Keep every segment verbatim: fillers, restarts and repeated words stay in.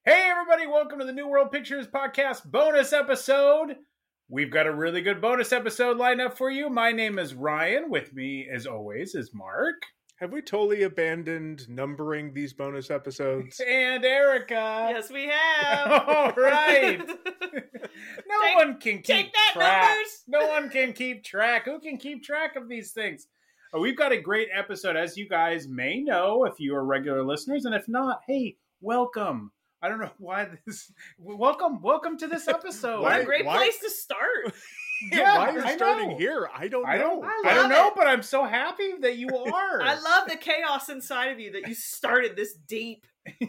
Hey everybody, welcome to the New World Pictures Podcast bonus episode. We've got a really good bonus episode lined up for you. My name is Ryan. With me, as always, is Mark. Have we totally abandoned numbering these bonus episodes? And Erica. Yes, we have. All right. No Take- one can keep take that, track. numbers. No one can keep track. Who can keep track of these things? Uh, we've got a great episode, as you guys may know if you are regular listeners, and if not, hey, welcome. I don't know why this. Welcome, welcome to this episode. What Why- a great why- place to start. Yeah, Why are you I starting know. here? I don't I don't. know. I I, don't love know, it. but I'm so happy that you are. I love the chaos inside of you that you started this deep.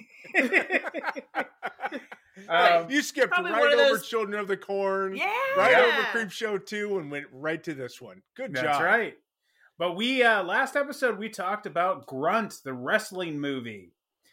um, You skipped Probably right one of over those- Children of the Corn, Yeah. right Yeah. over Creep Show two, and went right to this one. Good That's job. right. But we uh last episode we talked about Grunt, the wrestling movie.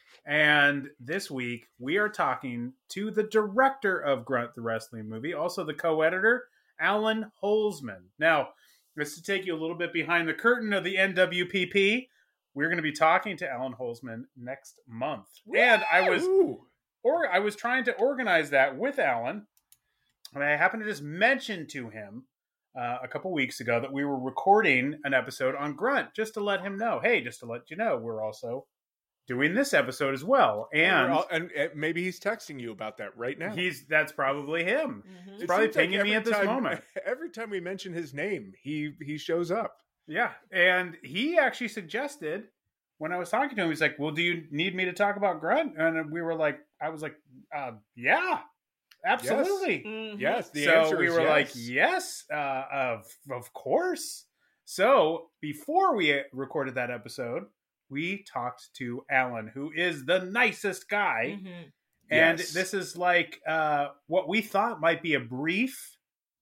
And this week we are talking to the director of Grunt, the wrestling movie, also the co-editor, Alan Holzman. Now, just to take you a little bit behind the curtain of the N W P P, we're going to be talking to Alan Holzman next month. And I was Ooh. or I was trying to organize that with Alan, and I happened to just mention to him uh, a couple weeks ago that we were recording an episode on Grunt, just to let him know, hey, just to let you know, we're also doing this episode as well. And We're all- and, and maybe he's texting you about that right now. he's that's probably him. Mhm. He's probably seems like pinging me every at this time- moment. Every time we mention his name, he he shows up. Yeah, and he actually suggested when I was talking to him, he's like, "Well, do you need me to talk about Grunt?" And we were like, "I was like, uh, yeah, absolutely." Mhm. Yes, the so answer we is were yes. like, yes, uh, of of course. So before we recorded that episode, we talked to Alan, who is the nicest guy, Mhm. and Yes. this is like uh, what we thought might be a brief,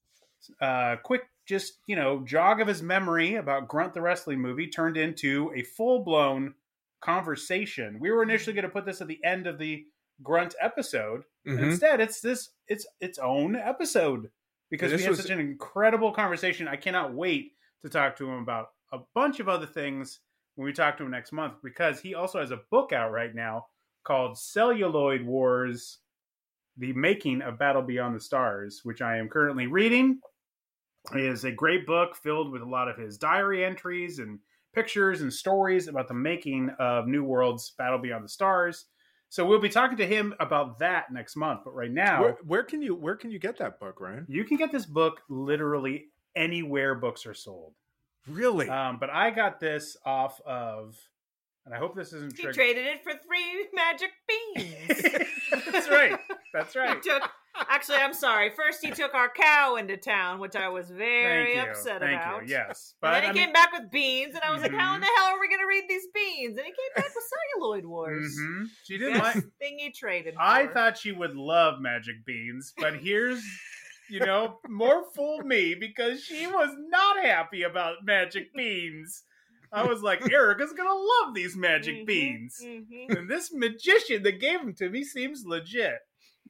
uh, quick, just you know, jog of his memory about Grunt the wrestling movie turned into a full blown conversation. We were initially going to put this at the end of the Grunt episode. And Mhm. instead, it's this it's its own episode because Yeah, we this had was- such an incredible conversation. I cannot wait to talk to him about a bunch of other things when we talk to him next month, because he also has a book out right now called Celluloid Wars: The Making of Battle Beyond the Stars, which I am currently reading. It is a great book filled with a lot of his diary entries and pictures and stories about the making of New World's Battle Beyond the Stars. So we'll be talking to him about that next month. But right now, Where, where can you where can you get that book, Ryan? you can get this book literally anywhere books are sold. Really? Um, but I got this off of, and I hope this isn't He trigger- traded it for three magic beans. That's right. That's right. He took. Actually, I'm sorry. First, he took our cow into town, which I was very Thank you. upset Thank about. you. Yes. And then he I came mean- back with beans, and I was like, "How in Mhm. the hell are we going to read these beans?" And he came back with Celluloid Wars. Mhm. She didn't Best like. thing he traded. I for. thought she would love magic beans, but here's, you know, more fool me because she was not happy about magic beans. I was like, Erica's gonna love these magic Mhm, beans, mhm. and this magician that gave them to me seems legit.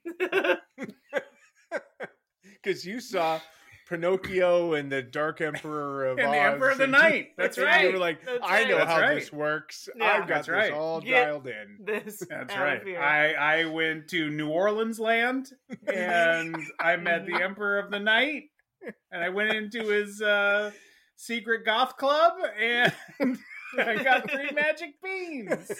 Because you saw Pinocchio and the Dark Emperor of And Oz. the Emperor of the and Night. That's and right. You were like, That's I know right. how That's this works. Yeah. I've got That's this right. all Get- dialed in. This That's out right. of here. I I went to New Orleans land, and I met the Emperor of the Night, and I went into his uh, secret goth club, and I got three magic beans.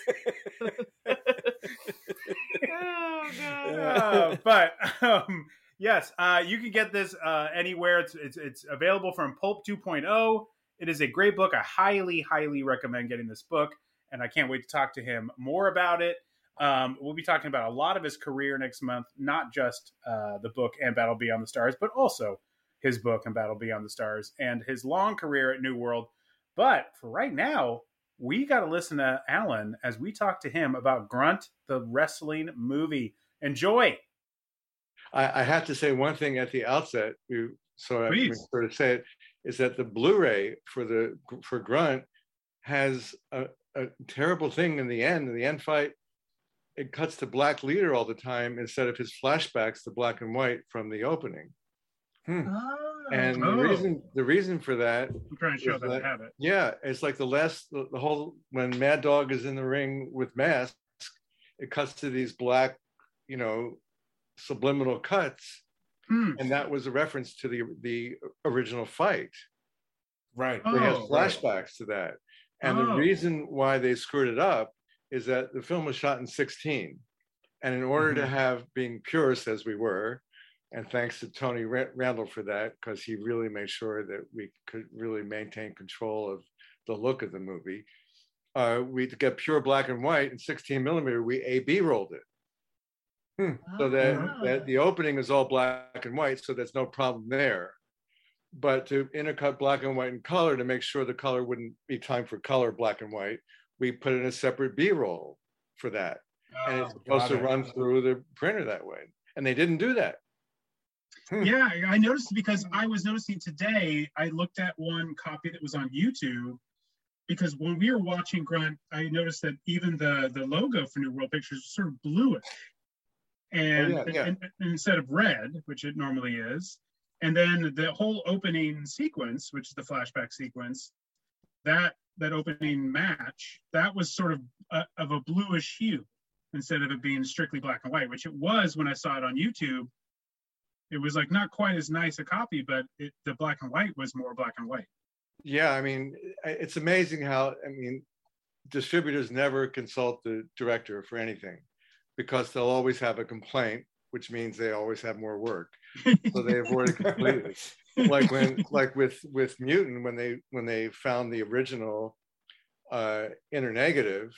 Oh god. Uh, but um, yes, uh, you can get this uh, anywhere. It's, it's it's available from Pulp 2.0. It is a great book. I highly, highly recommend getting this book, and I can't wait to talk to him more about it. Um, we'll be talking about a lot of his career next month, not just uh, the book and Battle Beyond the Stars, but also his book and Battle Beyond the Stars and his long career at New World. But for right now, we got to listen to Alan as we talk to him about Grunt, the wrestling movie. Enjoy. I, I have to say one thing at the outset, you, so I Please. can sort of say it, is that the Blu-ray for the for Grunt has a, a terrible thing in the end. In the end fight, it cuts to black leader all the time instead of his flashbacks to black and white from the opening. Hmm. And Oh. the reason the reason for that, I'm trying to show Is that I that- have it. yeah, it's like the last the, the whole when Mad Dog is in the ring with Mask, it cuts to these black you know, subliminal cuts, Hmm. and that was a reference to the the original fight. Right. Oh, They have right. flashbacks to that, and the Oh. reason why they screwed it up is that the film was shot in sixteen, and in order Mhm. to have, being purists as we were, and thanks to Tony Ra- Randall for that, because he really made sure that we could really maintain control of the look of the movie. Uh, we to get pure black and white in sixteen millimeter, we A B rolled it. So that, Ah. that the opening is all black and white, so there's no problem there. But to intercut black and white in color, to make sure the color wouldn't be time for color black and white, we put in a separate B-roll for that. And it's Oh, supposed to got it. run through the printer that way. And they didn't do that. Yeah, I noticed because I was noticing today, I looked at one copy that was on YouTube because when we were watching Grunt, I noticed that even the, the logo for New World Pictures was sort of bluish. And, Oh, yeah, yeah. and- and instead of red, which it normally is. And then the whole opening sequence, which is the flashback sequence, that that opening match, that was sort of a, of a bluish hue instead of it being strictly black and white, which it was when I saw it on YouTube. It was like not quite as nice a copy, but it, the black and white was more black and white. Yeah, I mean, it's amazing how, I mean, distributors never consult the director for anything because they'll always have a complaint, which means they always have more work. So they avoid it completely. Like when, like with with Mutant, when they when they found the original uh, inner negative,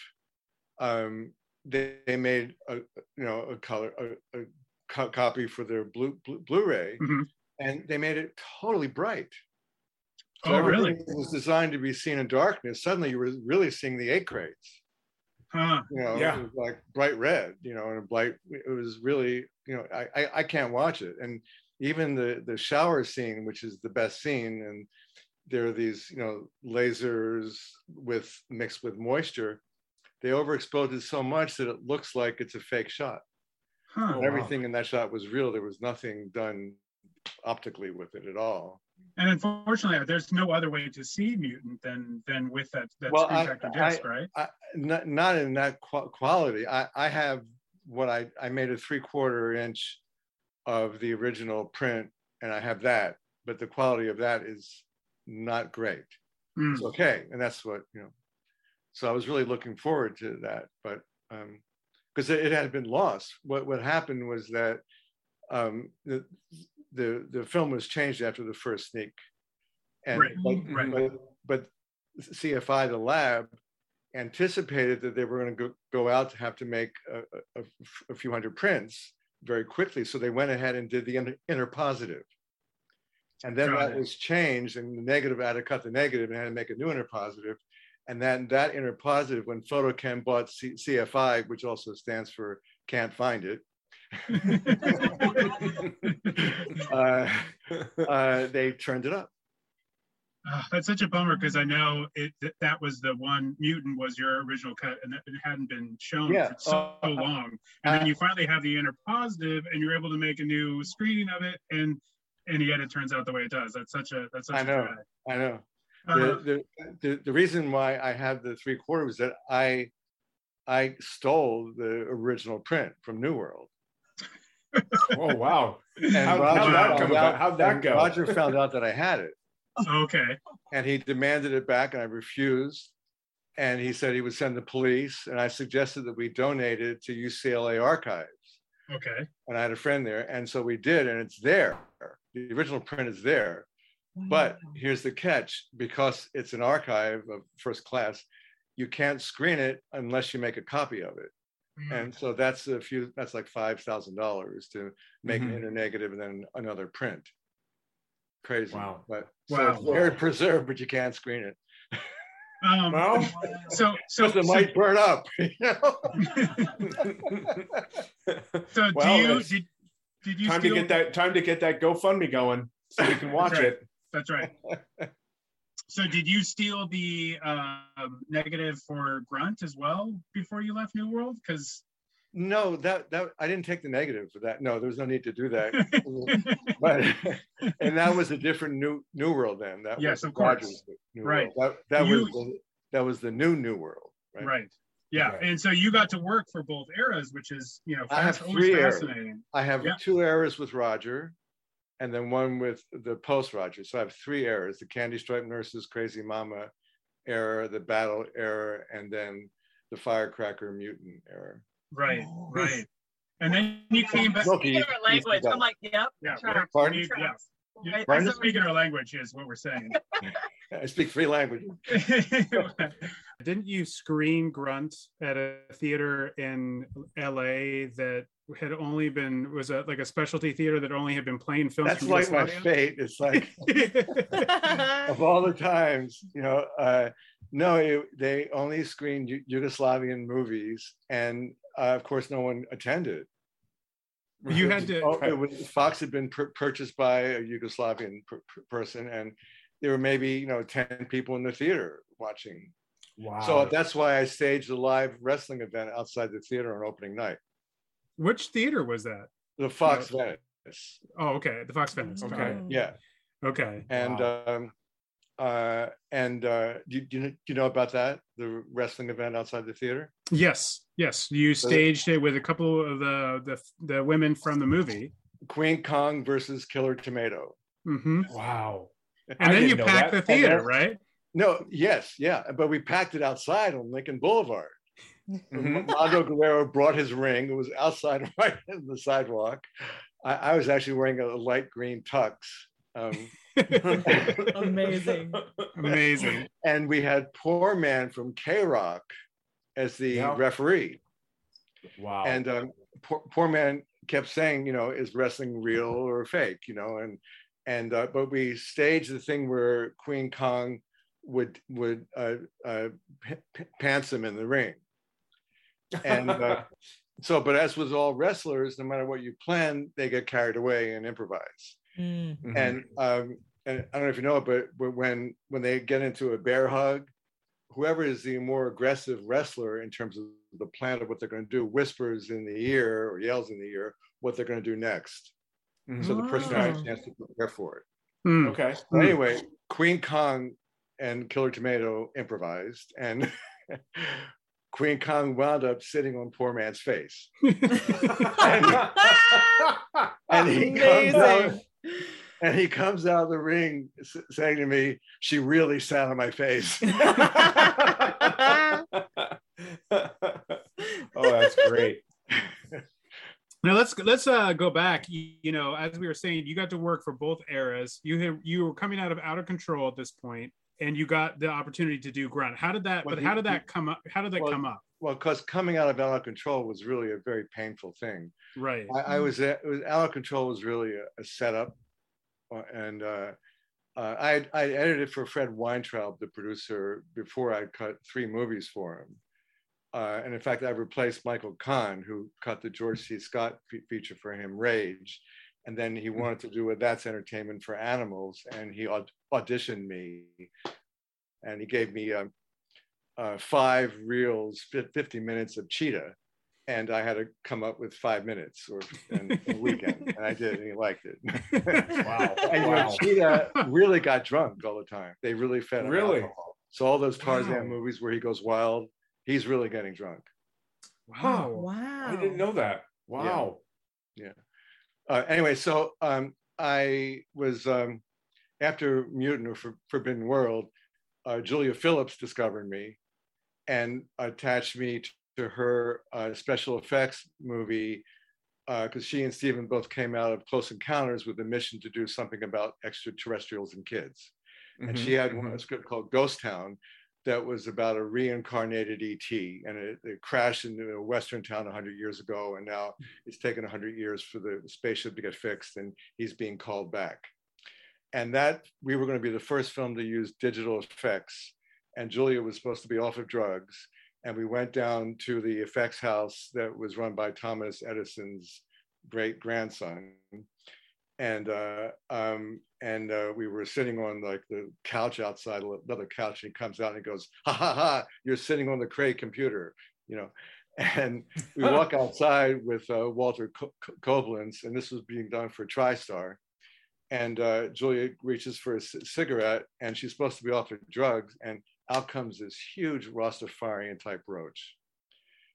um, they, they made a you know a color a, a co- copy for their blue, blue Blu-ray, Mhm. and they made it totally bright. So Oh, everything really? that was designed to be seen in darkness, suddenly you were really seeing the eight crates. Huh. You know, Yeah. it was like bright red, you know, and a bright, it was really, you know, I, I, I can't watch it. And even the, the shower scene, which is the best scene, and there are these, you know, lasers with mixed with moisture, they overexposed it so much that it looks like it's a fake shot. Huh. Oh, wow. Everything in that shot was real. There was nothing done optically with it at all. And unfortunately, there's no other way to see Mutant than than with that, that Well, screen I- factor I- disc, right? I, not, not in that qu- quality. I, I have what I, I made a three quarter inch of the original print, and I have that, but the quality of that is not great. Hmm. It's okay, and that's what, you know. So I was really looking forward to that, but um, because it, it had been lost. What what happened was that um, the the the film was changed after the first sneak, and Right, but, right. but but C F I, the lab, anticipated that they were going to go, go out to have to make a, a, a few hundred prints very quickly. So they went ahead and did the inter, inner positive. And then Got that it. was changed, and the negative had to cut the negative and had to make a new inner positive. And then that inner positive, when Photochem bought C, CFI, which also stands for Can't Find It, uh, uh, they turned it up. Ah, that's such a bummer because I know it that, that was the one. Mutant was your original cut, and it hadn't been shown Yeah. for so Uh, long. And then uh, you finally have the inner positive, and you're able to make a new screening of it, and and yet it turns out the way it does. That's such a that's such I a know. drag. I know. Uh, The, the, the, the reason why I have the three quarter was that I I stole the original print from New World. Oh, wow. And How, Roger how'd that found come out- about? How'd that and go? Roger found out that I had it, okay. and he demanded it back, and I refused. And he said he would send the police, and I suggested that we donate it to U C L A Archives. Okay. And I had a friend there, and so we did, and it's there. The original print is there. But here's the catch: because it's an archive of first class, you can't screen it unless you make a copy of it. Mm. And so that's a few, that's like five thousand dollars to make Mhm. an inner negative and then another print. Crazy. Wow. But so Wow. it's very preserved, but you can't screen it. Um, Well, so so Because it so, might burn up. You know? so do Well, you it's did, did you time to steal- get that time to get that GoFundMe going so we can watch right. it. That's right. So did you steal the um, negative for Grunt as well before you left New World? Because No, that that I didn't take the negative for that. No, there was no need to do that. But and that was a different new New World then. That Yes, was of course. Rogers New Right. World. That that You- was the, that was the new New World. Right. right. Yeah, Okay. and so you got to work for both eras, which is, you know, I have fast, always three eras. fascinating. I have Yeah. two eras with Roger, and then one with the post Roger. So I have three eras: the Candy Stripe Nurses, Crazy Mama era, the Battle era, and then the Firecracker Mutant era. Right, right. And then you came back. Smokey, Speaking our language, I'm like, yep. Yeah, try. we're- Pardon? we- yeah. You- Right, Pardon? that's what we Speaking do. our language is what we're saying. I speak three languages. Didn't you screen Grunt at a theater in L A that had only been was a like a specialty theater that only had been playing films? That's from like my Yugoslavia? fate. It's like of all the times, you know. Uh, no, it, they only screened Yu- Yugoslavian movies, and uh, of course, no one attended. You had to- Oh, it was, Fox had been pur- purchased by a Yugoslavian per- per- person, and there were maybe you know ten people in the theater watching. Wow. So that's why I staged a live wrestling event outside the theater on opening night. Which theater was that? The Fox Venice. Oh, okay, the Fox Venice. Got Okay. it. Yeah, Okay. and Wow. um, uh, and uh, do, do, you, do you know about that? The wrestling event outside the theater. Yes, yes. You staged it with a couple of the the, the women from the movie. Queen Kong versus Killer Tomato. hmm Wow. I And then didn't you know packed that. the theater, And right? No, yes, yeah, but we packed it outside on Lincoln Boulevard. Mhm. Mondo Guerrero brought his ring. It was outside, right on the sidewalk. I, I was actually wearing a light green tux. Um, Amazing. Amazing. and we had Poor Man from K Rock as the Yeah. referee. Wow. And um, poor, poor Man kept saying, you know, is wrestling real or fake? You know, and and uh, but we staged the thing where Queen Kong would would uh, uh, p- p- pants him in the ring. And uh, so, but as with all wrestlers, no matter what you plan, they get carried away and improvise. Mm. Mhm. And um, and I don't know if you know it, but, but when when they get into a bear hug, whoever is the more aggressive wrestler in terms of the plan of what they're going to do whispers in the ear or yells in the ear what they're going to do next. Mhm. So the person has Oh. a chance to prepare for it. Hmm. Okay. But anyway, Queen Kong and Killer Tomato improvised, and Queen Kong wound up sitting on Poor Man's face. And he comes out, Amazing. and he comes out of the ring s- saying to me, "She really sat on my face." Oh, that's great. Now let's let's uh, go back. You, you know, as we were saying, you got to work for both eras. You had, you were coming out of Out of Control at this point, and you got the opportunity to do Grunt. How did that? Well, but he- how did he- that come up? How did that Well, come up? Well, because coming out of Out of Control was really a very painful thing. Right. I, I was, at, it was Out of Control was really a, a setup, uh, and uh, uh, I I edited for Fred Weintraub, the producer, before I cut three movies for him. Uh, and in fact, I replaced Michael Kahn, who cut the George C. Scott fe- feature for him, Rage. And then he wanted to do a That's Entertainment for Animals, and he aud- auditioned me. And he gave me um, uh, five reels, fif- fifty minutes of Cheetah. And I had to come up with five minutes or in a weekend. And I did, and he liked it. Wow. And you know, Wow. Cheetah really got drunk all the time. They really fed him Really? alcohol. So all those Tarzan Wow. movies where he goes wild, he's really getting drunk. Huh. Wow. I didn't know that. Wow. Uh, anyway, so um, I was um, after Mutant or For- Forbidden World, uh, Julia Phillips discovered me and attached me to, to her uh, special effects movie because she and Stephen both came out of Close Encounters with a mission to do something about extraterrestrials and kids. And Mhm, she had one, mhm. a script called Ghost Town that was about a reincarnated E T, and it, it crashed into a Western town one hundred years ago, and now it's taken one hundred years for the spaceship to get fixed, and he's being called back. And that, we were going to be the first film to use digital effects, and Julia was supposed to be off of drugs, and we went down to the effects house that was run by Thomas Edison's great grandson, and uh, um, and uh, we were sitting on like the couch outside, another couch, and he comes out and he goes, "Ha ha ha! You're sitting on the Cray computer," you know. And we walk outside with uh, Walter Co- Co- Koblenz, and this was being done for TriStar. And uh, Julia reaches for a c- cigarette, and she's supposed to be off her drugs, and out comes this huge Rastafarian type roach.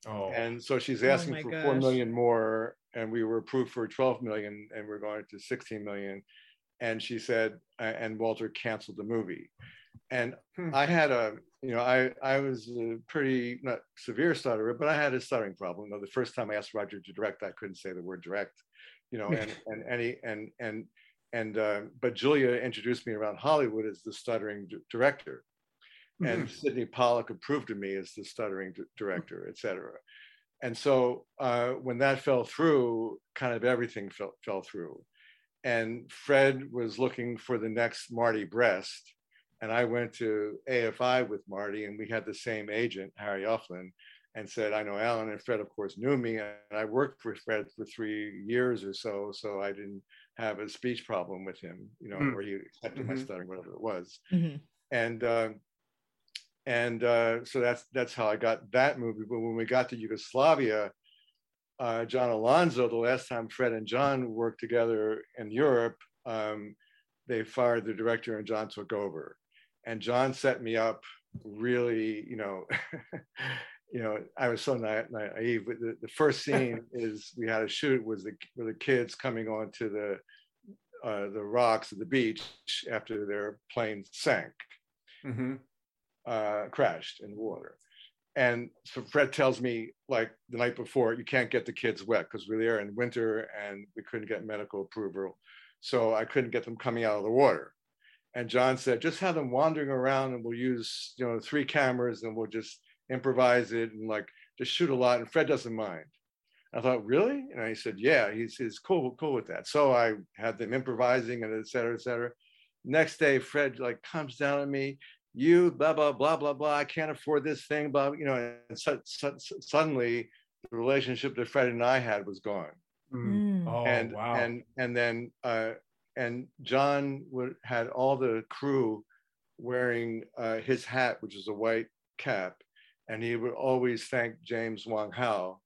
Oh. And so she's Oh asking my for gosh. four million more, and we were approved for twelve million, and we're going to sixteen million. And she said, uh, and Walter canceled the movie. And Hmm. I had a, you know, I I was a pretty not severe stutterer, but I had a stuttering problem. You know, the first time I asked Roger to direct, I couldn't say the word direct, you know, and and any and and and uh, but Julia introduced me around Hollywood as the stuttering d- director. And Sidney Pollack approved of me as the stuttering d- director, et cetera. And so uh, when that fell through, kind of everything fell, fell through. And Fred was looking for the next Marty Brest. And I went to A F I with Marty, and we had the same agent, Harry Ufflin, and said, I know Alan. And Fred, of course, knew me. And I worked for Fred for three years or so. So I didn't have a speech problem with him, you know, Mm. or he accepted Mhm. my stuttering, whatever it was. Mhm. And uh, And uh, so that's that's how I got that movie. But when we got to Yugoslavia, uh, John Alonso, the last time Fred and John worked together in Europe, um, they fired the director and John took over. And John set me up really, you know, you know, I was so na- naive. But the, the first scene is we had a shoot was the were the kids coming onto the uh, the rocks at the beach after their plane sank. Mm-hmm. Uh, crashed in the water. And so Fred tells me, like the night before, you can't get the kids wet because we're there in winter and we couldn't get medical approval. So I couldn't get them coming out of the water. And John said, just have them wandering around and we'll use, you know, three cameras and we'll just improvise it and like just shoot a lot. And Fred doesn't mind. I thought, really? And I said, yeah, he's, he's cool, cool with that. So I had them improvising and et cetera, et cetera. Next day, Fred like comes down at me, you blah blah blah blah blah. I can't afford this thing, blah. You know, and so, so, suddenly the relationship that Fred and I had was gone. Mm. Oh, and wow. and and then uh, and John would had all the crew wearing uh, his hat, which is a white cap, and he would always thank James Wong Howe,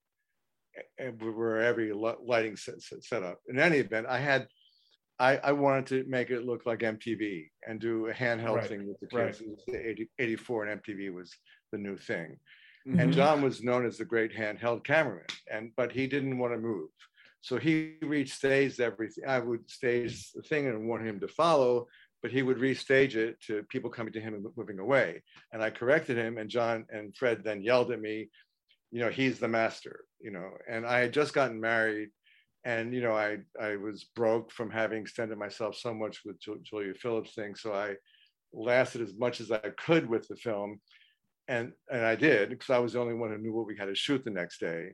and were every lighting set, set, set up. In any event, I had. I, I wanted to make it look like M T V and do a handheld Right, thing with the right. kids. It was the eighty, eighty-four and M T V was the new thing. Mhm. And John was known as the great handheld cameraman, and but he didn't want to move. So he restaged everything. I would stage the thing and want him to follow, but he would restage it to people coming to him and moving away. And I corrected him, and John and Fred then yelled at me, you know, he's the master, you know, and I had just gotten married. And, you know, I, I was broke from having extended myself so much with Julia Phillips thing. So I lasted as much as I could with the film. And, and I did, because I was the only one who knew what we had to shoot the next day.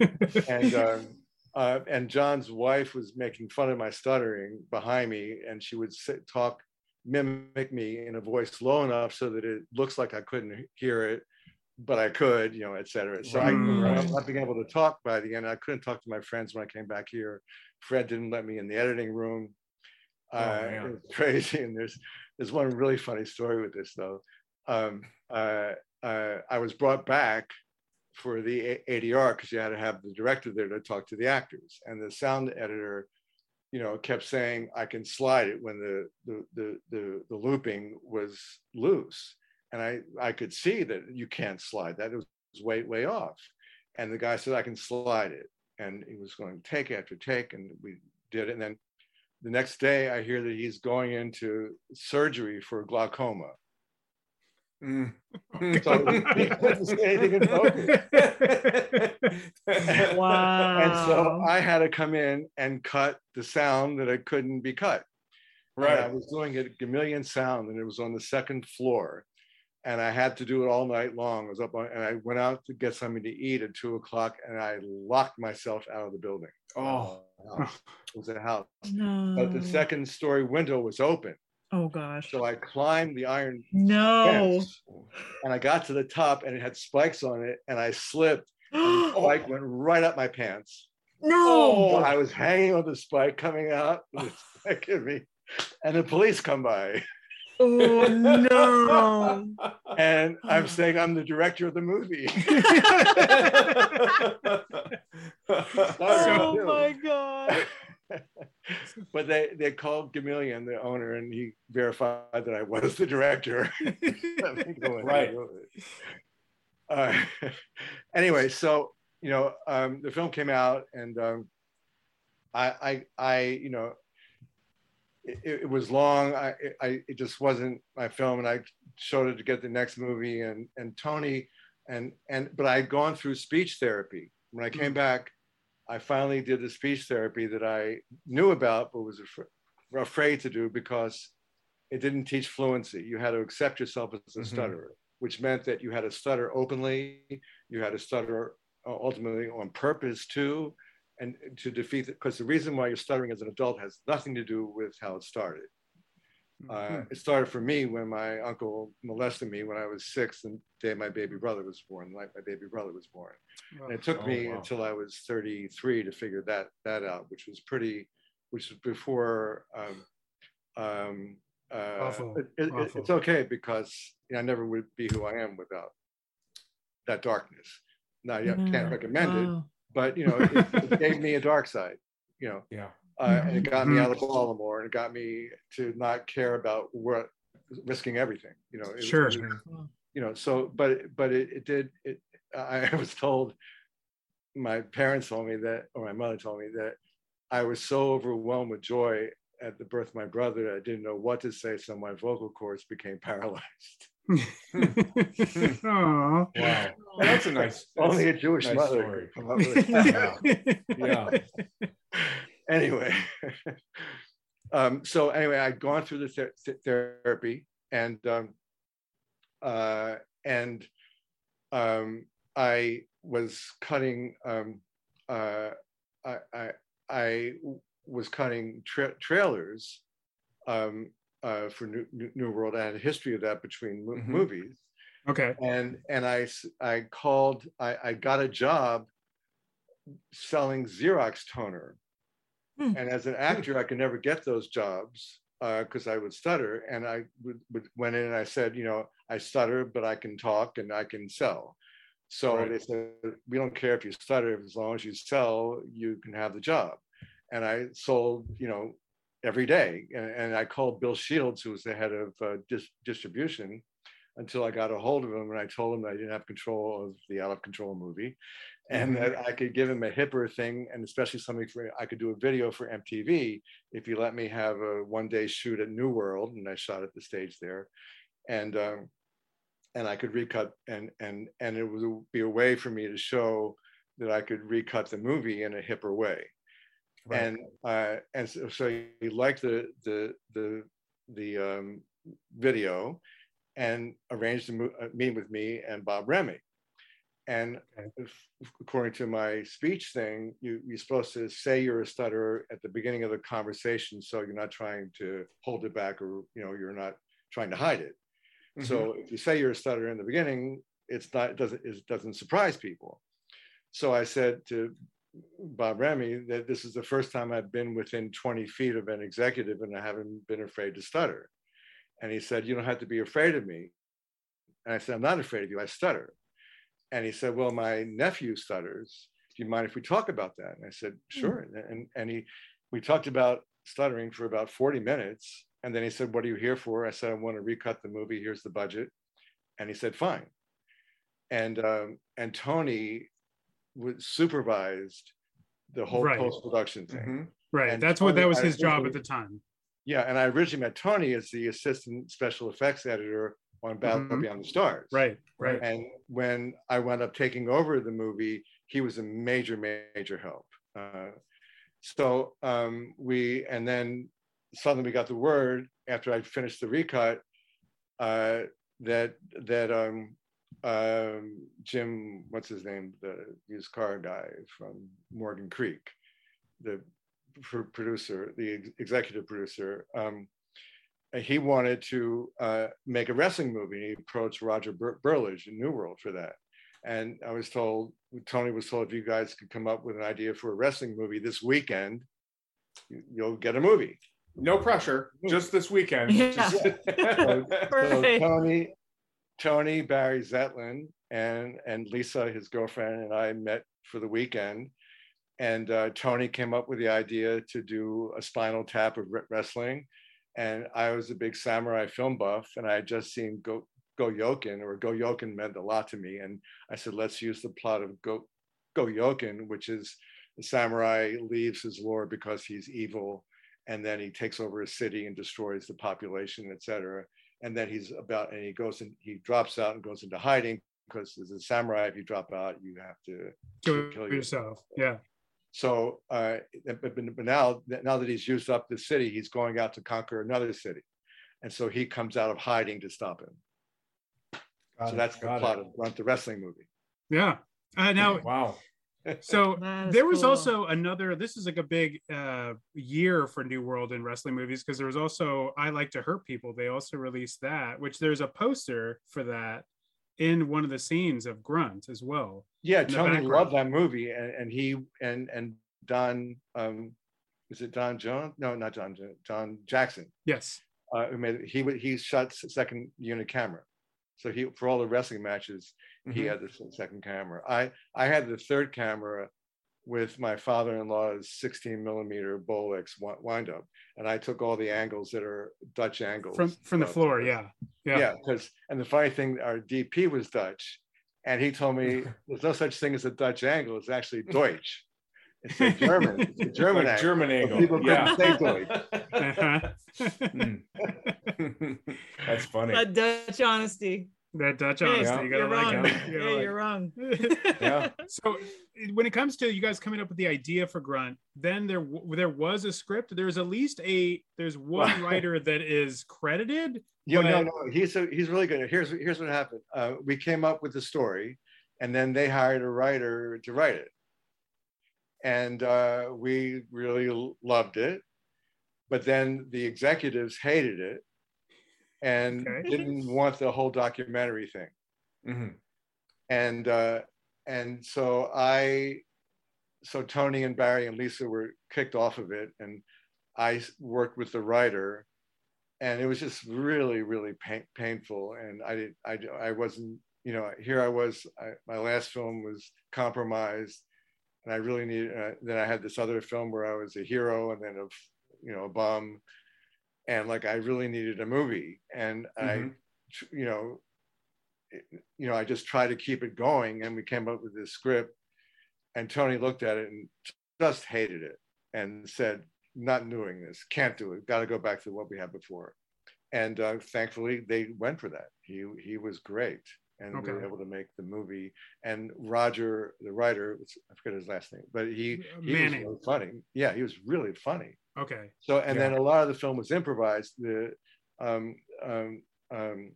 and, um, uh, and John's wife was making fun of my stuttering behind me. And she would sit, talk, mimic me in a voice low enough so that it looks like I couldn't hear it, but I could, you know, et cetera. So I, Right. not being able to talk by the end, I couldn't talk to my friends when I came back here. Fred didn't let me in the editing room. Oh, Uh, man. it was crazy. And there's there's one really funny story with this though. Um, uh, uh, I was brought back for the A D R because you had to have the director there to talk to the actors, and the sound editor, you know, kept saying I can slide it when the the the the, the looping was loose. And I, I could see that you can't slide that. It was way, way off. And the guy said, I can slide it. And he was going take after take, and we did it. And then the next day I hear that he's going into surgery for glaucoma. Mm. So he couldn't see anything in focus. Wow. And so I had to come in and cut the sound that it couldn't be cut. Right. And I was doing it at Gamillion Sound, and it was on the second floor. And I had to do it all night long. I was up on, and I went out to get something to eat at two o'clock, and I locked myself out of the building. Oh. Uh, it was a house, No. but the second story window was open. Oh gosh. So I climbed the iron No. fence, and I got to the top, and it had spikes on it, and I slipped, and the spike went right up my pants. No. So I was hanging on the spike, coming out, with the spike hit me, and the police come by. Oh no. And I'm saying I'm the director of the movie. Oh my god. But they, they called Gamillion, the owner, and he verified that I was the director. Right. uh, anyway, so you know, um, the film came out, and um, I, I, I, you know, it, it was long. I, I, it just wasn't my film, and I showed it to get the next movie, and and Tony, and and but I had gone through speech therapy. When I came back, I finally did the speech therapy that I knew about, but was af- afraid to do because it didn't teach fluency. You had to accept yourself as a mm-hmm. stutterer, which meant that you had to stutter openly. You had to stutter uh, ultimately on purpose too, and to defeat it. Because the reason why you're stuttering as an adult has nothing to do with how it started. Mm-hmm. Uh, it started for me when my uncle molested me when I was six, and the day my baby brother was born, like my baby brother was born. Wow. And it took oh, me wow. until I was thirty-three to figure that that out, which was pretty, which was before. Um, um, uh, Awful. It, it, Awful. It's okay because you know, I never would be who I am without that darkness. Now, you yeah. can't recommend wow. it, but you know, it, it gave me a dark side. You know. Yeah. Uh, and it got me out of Baltimore, and it got me to not care about what risking everything. You know, it, sure. It, you know, so but but it, it did. It I was told, my parents told me that, or my mother told me that I was so overwhelmed with joy at the birth of my brother that I didn't know what to say, so my vocal cords became paralyzed. Aww. Wow, well, that's a nice. That's Only a Jewish nice mother story. could come up with it. Yeah. yeah. Anyway, um, so anyway, I'd gone through the ther- th- therapy, and um, uh, and um, I was cutting. Um, uh, I, I I was cutting tra- trailers um, uh, for New, New World. I had a history of that between mo- mm-hmm. movies. Okay. And and I I called. I, I got a job selling Xerox toner. And as an actor, I could never get those jobs because uh, I would stutter. And I would, would, went in and I said, you know, I stutter, but I can talk and I can sell. So right. they said, we don't care if you stutter, as long as you sell, you can have the job. And I sold, you know, every day. And, and I called Bill Shields, who was the head of uh, dis- distribution, until I got a hold of him. And I told him that I didn't have control of the Out of Control movie. And that I could give him a hipper thing, and especially something for, I could do a video for M T V if you let me have a one day shoot at New World, and I shot at the stage there, and um, and I could recut, and and and it would be a way for me to show that I could recut the movie in a hipper way, right. and uh, and so, so he liked the the the the um, video, and arranged a mo- a meeting with me and Bob Remy. And according to my speech thing, you, you're supposed to say you're a stutterer at the beginning of the conversation, so you're not trying to hold it back, or you know, you're not trying to hide it. Mm-hmm. So if you say you're a stutterer in the beginning, it's not, it doesn't, it doesn't surprise people. So I said to Bob Remy that this is the first time I've been within twenty feet of an executive, and I haven't been afraid to stutter. And he said, you don't have to be afraid of me. And I said, I'm not afraid of you, I stutter. And he said, well, my nephew stutters. Do you mind if we talk about that? And I said, sure. Mm-hmm. And, and he, we talked about stuttering for about forty minutes. And then he said, what are you here for? I said, I want to recut the movie. Here's the budget. And he said, fine. And, um, and Tony was supervised the whole right. post-production thing. Mm-hmm. Right. And That's Tony, what, that was I his job at the time. Yeah. And I originally met Tony as the assistant special effects editor on Battle mm-hmm. Beyond the Stars. Right, right. And when I wound up taking over the movie, he was a major, major help. Uh, so um, we, and then suddenly we got the word after I finished the recut uh, that that um, um, Jim, what's his name, the used car guy from Morgan Creek, the pr- producer, the ex- executive producer. Um, He wanted to uh, make a wrestling movie. He approached Roger Bur- Burlage in New World for that. And I was told, Tony was told, if you guys could come up with an idea for a wrestling movie this weekend, you'll get a movie. No pressure, just this weekend. Yeah. Just... so, so Tony, Tony, Barry Zetlin, and, and Lisa, his girlfriend, and I met for the weekend. And uh, Tony came up with the idea to do a Spinal Tap of wrestling. And I was a big samurai film buff, and I had just seen Go- Go-Yoken, or Go-Yoken meant a lot to me. And I said, let's use the plot of Go Go-Yoken, which is the samurai leaves his lord because he's evil, and then he takes over a city and destroys the population, et cetera. And then he's about, and he goes and he drops out and goes into hiding because as a samurai, if you drop out, you have to Kill, kill yourself. Yeah. So, uh, but, but now, now that he's used up the city, he's going out to conquer another city, and so he comes out of hiding to stop him. Got so it, that's the got plot it. of Grunt, the wrestling movie. Yeah. Uh, now, Wow. so That is there was cool. also another, this is like a big uh, year for New World in wrestling movies, because there was also I Like to Hurt People. They also released that, which there's a poster for that in one of the scenes of Grunt as well. Yeah, the Tony background. loved that movie, and, and he and and Don, um, is it Don Jones? No, not Don. Jo- Don Jackson. Yes. Uh, who made it, he would he shot second unit camera, so he for all the wrestling matches he Mhm. had the second camera. I I had the third camera with my father-in-law's sixteen millimeter Bolex wind up, and I took all the angles that are Dutch angles From from the uh, floor. Yeah. Yeah. Yeah, because and the funny thing, our D P was Dutch, and he told me there's no such thing as a Dutch angle. It's actually Deutsch. It's a German. It's a German Like angle. German But angle. people couldn't Yeah. say Deutsch. Uh-huh. Mm. That's funny. That Dutch honesty. That Dutch Hey, honesty. You gotta you're like wrong. it. You gotta Hey, like you're wrong. it. Yeah. So when it comes to you guys coming up with the idea for Grunt, then there w- there was a script. There's at least a there's one writer that is credited. Yeah, no, but- no, he's a, he's really good. Here's here's what happened. Uh, we came up with the story, and then they hired a writer to write it, and uh, we really l- loved it. But then the executives hated it, and Okay. didn't want the whole documentary thing. Mhm. And uh, and so I, so Tony and Barry and Lisa were kicked off of it, and I worked with the writer. And it was just really, really pain, painful. And I did, I, I wasn't, you know, here I was. I, my last film was compromised, and I really needed. Uh, then I had this other film where I was a hero, and then a, you know, a bum, and like I really needed a movie. And Mhm. I, you know, it, you know, I just tried to keep it going, and we came up with this script. And Tony looked at it and just hated it, and said, not doing this, can't do it, got to go back to what we had before. And uh, thankfully they went for that. He he was great, and we were Okay. able to make the movie. And Roger, the writer, I forget his last name, but he, he was Manning. really funny. Yeah, he was really funny. Okay. So, and Yeah. then a lot of the film was improvised. The um, um, um,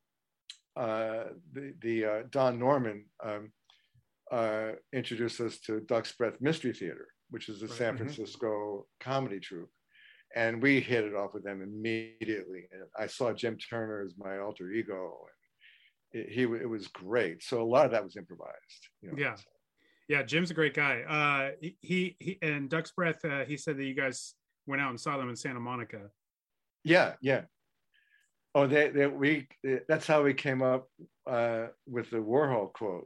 uh, the, the uh, Don Norman um, uh, introduced us to Duck's Breath Mystery Theater, which is a Right. San Mhm. Francisco comedy troupe. And we hit it off with them immediately. And I saw Jim Turner as my alter ego. And it, he, it was great. So a lot of that was improvised. You know. Yeah. Yeah, Jim's a great guy. Uh, he, he, he and Duck's Breath. Uh, he said that you guys went out and saw them in Santa Monica. Yeah, yeah. Oh, they, they we that's how we came up uh, with the Warhol quote.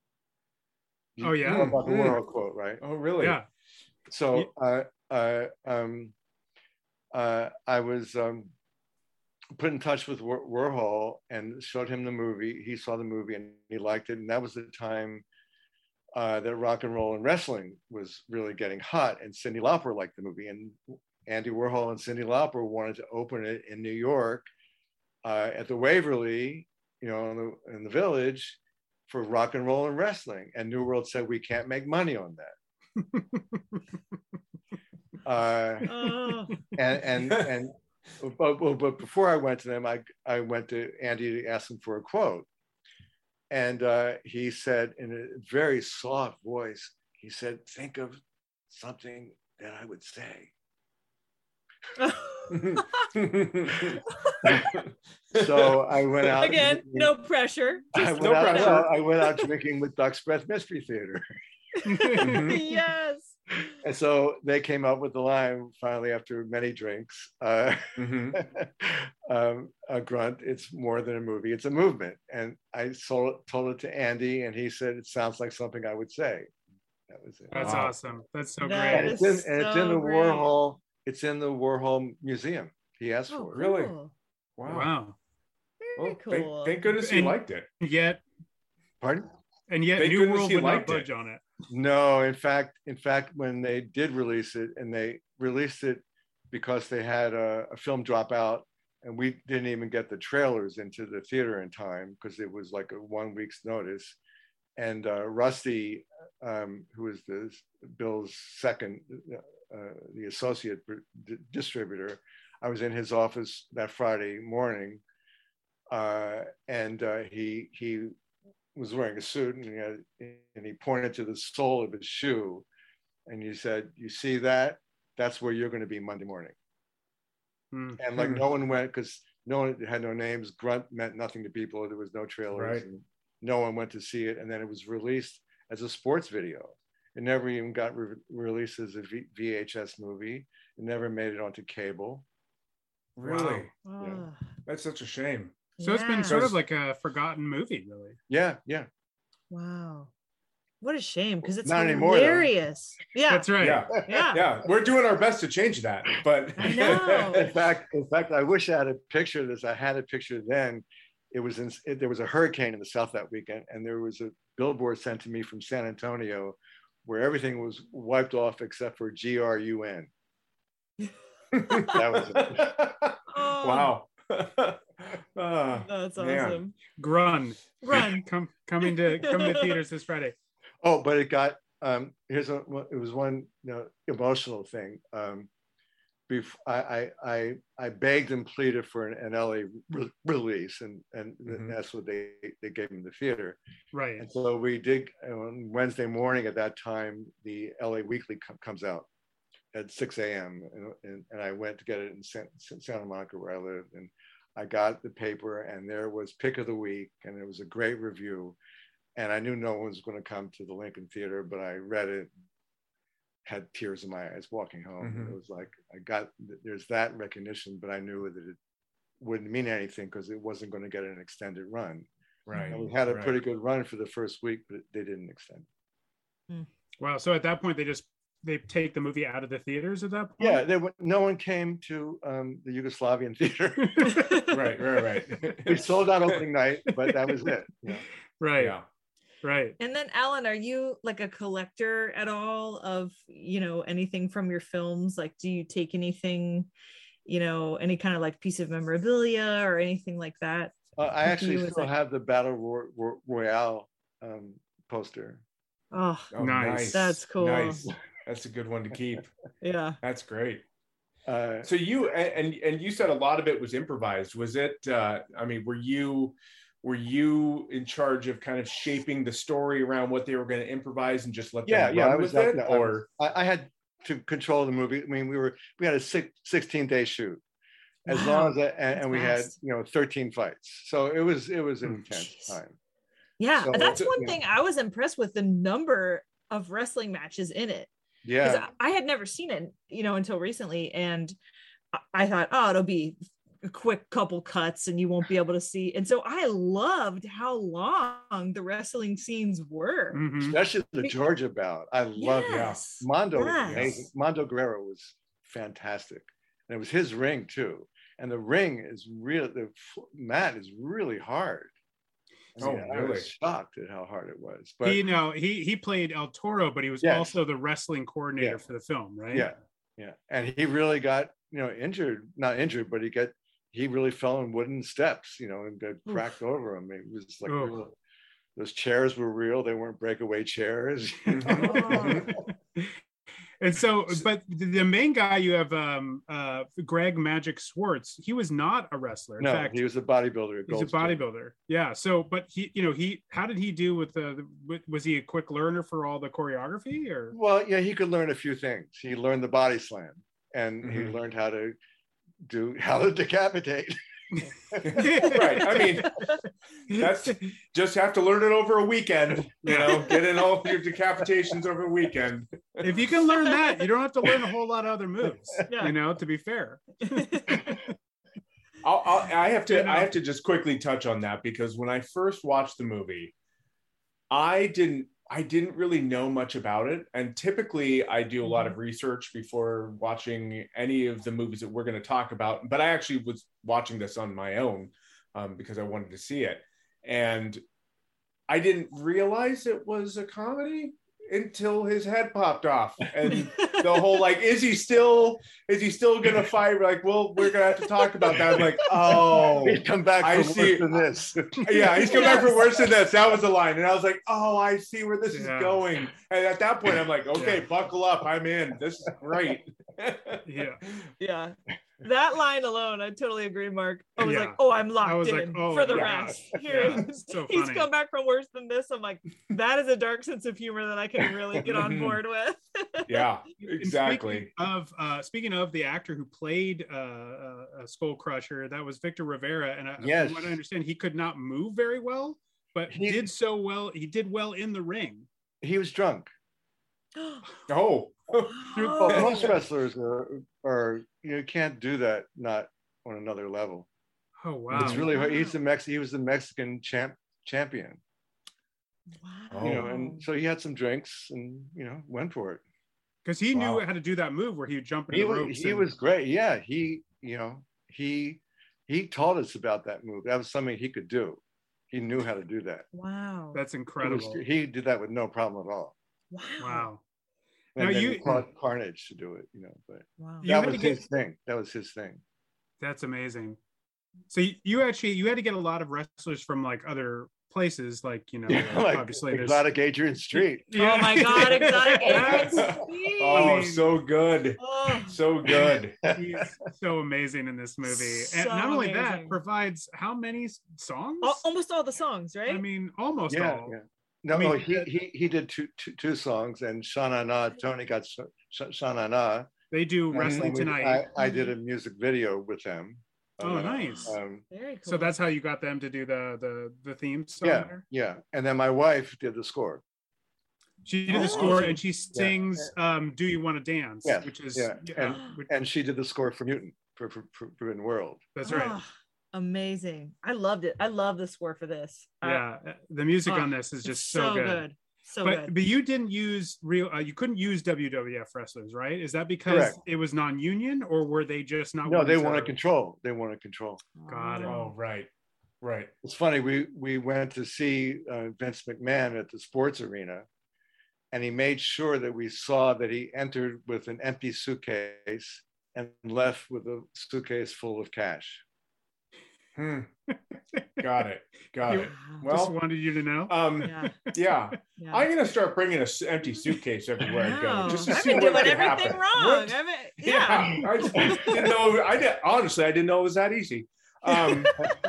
You Oh, yeah? know about the Mm. Warhol quote, right? Oh, really? Yeah. So uh, uh, um, uh, I was um, put in touch with War- Warhol and showed him the movie. He saw the movie and he liked it. And that was the time uh, that rock and roll and wrestling was really getting hot. And Cyndi Lauper liked the movie. And Andy Warhol and Cyndi Lauper wanted to open it in New York uh, at the Waverly, you know, in the, in the Village for rock and roll and wrestling. And New World said, we can't make money on that. uh, Oh. and and and but, but, but before I went to them, I I went to Andy to ask him for a quote, and uh, he said in a very soft voice, he said, "Think of something that I would say." So I went out Again, no pressure. I Just went, no out, pressure. well, I went out drinking with Duck's Breath Mystery Theater. yes. And so they came up with the line finally after many drinks. Uh, Mhm. um, a grunt, it's more than a movie, it's a movement. And I sold, told it to Andy, and he said, it sounds like something I would say. That was it. That's Wow. awesome. That's so That And great. it's in, is and it's in the so great. Warhol, it's in the Warhol Museum. He asked Oh, for it. Really? cool. Wow. Wow. Well, cool. thank, thank goodness he And- liked it. Yet, Pardon? and yet, Thank New goodness World he would not liked it. budge on it. No, in fact, in fact, when they did release it, and they released it because they had a, a film drop out, and we didn't even get the trailers into the theater in time because it was like a one week's notice. And uh, Rusty, um, who was the Bill's second, uh, the associate d- distributor, I was in his office that Friday morning, uh, and uh, he he was wearing a suit, and he, had, and he pointed to the sole of his shoe, and he said, "You see that? That's where you're going to be Monday morning." Hmm. And like no one went because no one had no names. Grunt meant nothing to people. There was no trailers. Right. And no one went to see it. And then it was released as a sports video. It never even got re- released as a v- VHS movie. It never made it onto cable. Really? Oh, Yeah. That's such a shame. So it's been yeah. sort of like a forgotten movie, really. Yeah, yeah. Wow. What a shame, because it's Not anymore, though. hilarious. Yeah. That's right. Yeah. Yeah. Yeah. We're doing our best to change that. But I know. In fact, in fact, I wish I had a picture of this. I had a picture then. It was in, it, there was a hurricane in the South that weekend, and there was a billboard sent to me from San Antonio where everything was wiped off except for G R U N. That was it. Oh, Wow. Ah, That's man. awesome. Grun. Run. Come coming to coming to theaters this Friday. Oh, but it got um here's a it was one you know emotional thing. Um before I I I, I begged and pleaded for an, an L A re- release, and and Mhm. that's what they they gave me the theater. Right. And so we did on Wednesday morning at that time, the L A Weekly com- comes out at six a.m. And, and, and I went to get it in San, Santa Monica where I live. And I got the paper, and there was Pick of the Week, and it was a great review. And I knew no one was going to come to the Lincoln Theater, but I read it, had tears in my eyes walking home. Mhm. It was like, I got, there's that recognition, but I knew that it wouldn't mean anything because it wasn't going to get an extended run. Right. And we had a right. pretty good run for the first week, but they didn't extend. Wow. So at that point, they just they take the movie out of the theaters at that point. Yeah, there were, no one came to um, the Yugoslavian theater. Right, right, right. We sold out opening night, but that was it. Yeah. Right. Yeah. Right. And then, Alan, are you like a collector at all of, you know, anything from your films? Like, do you take anything, you know, any kind of like piece of memorabilia or anything like that? Uh, I With actually you as still a- have the Battle Ro- Ro- Royale um, poster. Oh, Oh, Nice. That's cool. Nice. That's a good one to keep. yeah. That's great. Uh, So you and and you said a lot of it was improvised. Was it? Uh, I mean, were you were you in charge of kind of shaping the story around what they were going to improvise and just let yeah, them yeah, run I was. with uh, it? no, I, Or was I, I had to control the movie. I mean, we were we had a six, sixteen day shoot, as Wow, long as that, and, that's and we had fast. you know thirteen fights. So it was it was an Oh, intense jeez. time. Yeah. So, That's one yeah. thing I was impressed with, the number of wrestling matches in it. Yeah. Because I had never seen it, you know, until recently. And I- I thought, oh, it'll be a quick couple cuts and you won't be able to see. And so I loved how long the wrestling scenes were. Mhm. Especially the Be- Georgia bout. I loved it. Yes. Mondo was Yes. amazing. Mondo Guerrero was fantastic. And it was his ring too. And the ring is real, the f- mat is really hard. I, mean, Oh, I really? was shocked at how hard it was. But He you know he he played El Toro, but he was Yes. also the wrestling coordinator Yeah. for the film, right? yeah, yeah. And he really got, you know, injured, not injured, but he got, he really fell on wooden steps, you know, and got cracked over him. It was like, Oof. real, those chairs were real. They weren't breakaway chairs. Mm-hmm. And so, but the the main guy you have, um, uh, Greg Magic Swartz. He was not a wrestler. In No, fact, he was a bodybuilder. at he's a Gold's Gym. bodybuilder. Yeah. So, but he, you know, he, how did he do with the, the? Was he a quick learner for all the choreography, or? Well, yeah, he could learn a few things. He learned the body slam, and he Mhm. learned how to do how to decapitate. right. I mean, that's just have to learn it over a weekend. You know, get in all your decapitations over a weekend. If you can learn that, you don't have to learn a whole lot of other moves. Yeah. You know, to be fair. I'll, I'll, I have to. You know. I have to just quickly touch on that because when I first watched the movie, I didn't. I didn't really know much about it, and typically I do a lot of research before watching any of the movies that we're going to talk about. But I actually was watching this on my own, um, because I wanted to see it. And I didn't realize it was a comedy until his head popped off, and the whole like, is he still is he still gonna fight? Like, well, we're gonna have to talk about that. I'm like, oh, He's come back I for see. worse than this. Yeah, he's come back for worse than this. That was the line, and I was like, oh, I see where this Yeah. is going. And at that point, I'm like, okay, Yeah. buckle up, I'm in. This is great. Yeah. Yeah. That line alone, I totally agree, Mark. I was Yeah. like, oh, I'm locked I was in like, oh, for the yeah. rest. Here, Yeah, it's so he's funny. come back from worse than this. I'm like, that is a dark sense of humor that I can really get on board with. Yeah, And exactly. Speaking of uh, speaking of the actor who played uh, uh, uh, Skull Crusher, that was Victor Rivera, and I, Yes. from what I understand, he could not move very well, but He- did so well. He did well in the ring. He was drunk. Oh, Well, Oh. most wrestlers are, are you can't do that not on another level. Oh wow! It's really hard. He's the Mex. He was the Mexican champ champion. Wow. You know, and so he had some drinks and you know went for it. Because he knew Wow. how to do that move where he would jump into He the was ropes. he and- was great. Yeah, he you know he he taught us about that move. That was something he could do. He knew how to do that. Wow. That's He, was, incredible. he did that with no problem at all. Wow. Wow. And Now then you- he taught Carnage to do it. You know, but Wow. You that had was to get- his thing. That was his thing. That's amazing. So you- you actually you had to get a lot of wrestlers from like other places, like you know, like obviously there's exotic Adrian Street. Oh my God, exotic That's- Adrian oh, mean- so good, Oh, so good. He's so amazing in this movie, and So not only that, amazing. provides how many s- songs? al- almost all the songs, right? I mean, almost Yeah, all. yeah. No, I mean, no, he, that- he he did two, two, two songs, and Shana Na, Tony got Sh- Sh- Shana Na. They do and wrestling we- tonight. I, I did a music video with them. Oh, Uh, nice. Um, Very cool. So that's how you got them to do the the the theme song. yeah, there? yeah. And then my wife did the score. She did the Oh. score and she sings um, "Do You Want to Dance," Yeah, which is yeah. uh, which- And she did the score for Mutant, for, for, for Forbidden World. that's right. Oh, amazing. I loved it. I love the score for this. Uh, Yeah, the music oh, on this is it's just so, good. So But good. but you didn't use real. Uh, you couldn't use W W F wrestlers, right? Is that because Correct. it was non-union, or were they just not? No, they willing wanted to- control. They wanted control. got it. Oh, right, right. It's funny. We we went to see uh, Vince McMahon at the sports arena, and he made sure that we saw that he entered with an empty suitcase and left with a suitcase full of cash. Hmm. Got it, got You- it. Wow. Just Well, wanted you to know. um, yeah. yeah. Yeah. I'm gonna start bringing an s- empty suitcase everywhere I go, Wow. just to I've see been what doing could everything happen. wrong. What? I mean, yeah. Yeah, I just didn't know. I did, honestly, I didn't know it was that easy. Um,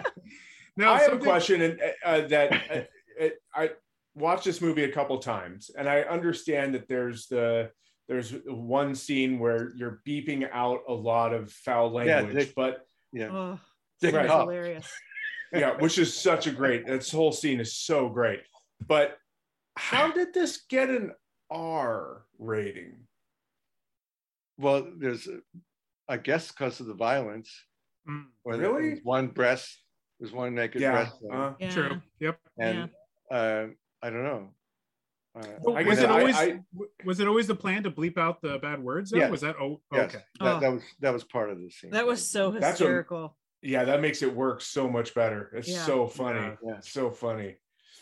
No, I have a something- question, and uh, that uh, it, I watched this movie a couple times, and I understand that there's the there's one scene where you're beeping out a lot of foul Yeah, language, Dick- but Yeah, Oh, Dick right. Tough. hilarious. yeah, which is such a great. This whole scene is so great. But how did this get an R rating? Well, there's, uh, I guess, because of the violence. Mm, Or Really? there was one breast. There's one naked Yeah, breast. thing. uh, Yeah. True. Yep. and uh, I don't know. Uh, Well, I was guess it I- always I- was it always the plan to bleep out the bad words? Though? Yes. Was that oh yes, okay? that, Oh. that was that was part of the scene. That was so That's what- hysterical. yeah, that makes it work so much better. It's Yeah. so funny, Yeah. Yeah. so funny.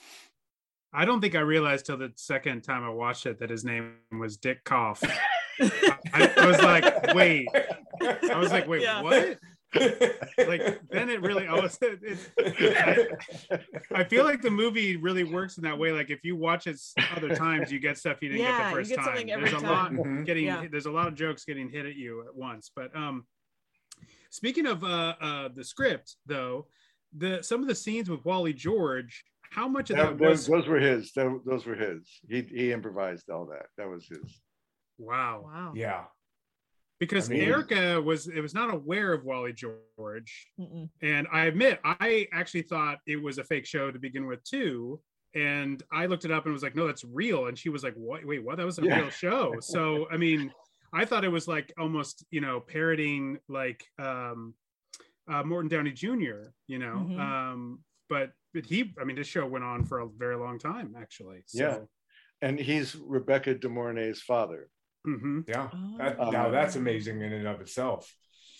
I don't think I realized till the second time I watched it that his name was Dick Cough. I, I was like, wait. I was like, wait, Yeah. what? Like then it really. I was. It, it, I, I feel like the movie really works in that way. Like if you watch it other times, you get stuff you didn't Yeah, get you the first get time. something every There's a time. lot Mhm. getting. Yeah. There's a lot of jokes getting hit at you at once. But um, speaking of uh, uh the script though, the some of the scenes with Wally George. How much of that That- was? those, those were his. That, those were his. He he improvised all that. That was his. Wow. Wow. Yeah, Because I mean- Erica was it was not aware of Wally George, Mm-mm. and I admit I actually thought it was a fake show to begin with too. And I looked it up and was like, no, that's real. And she was like, what? Wait, what? That was a Yeah. real show. So I mean, I thought it was like almost you know parodying like um, uh, Morton Downey Junior You know, Mhm. um, but but he I mean, this show went on for a very long time actually. So, Yeah. And he's Rebecca De Mornay's father. mhm. yeah. Oh. That, Um, now that's amazing in and of itself.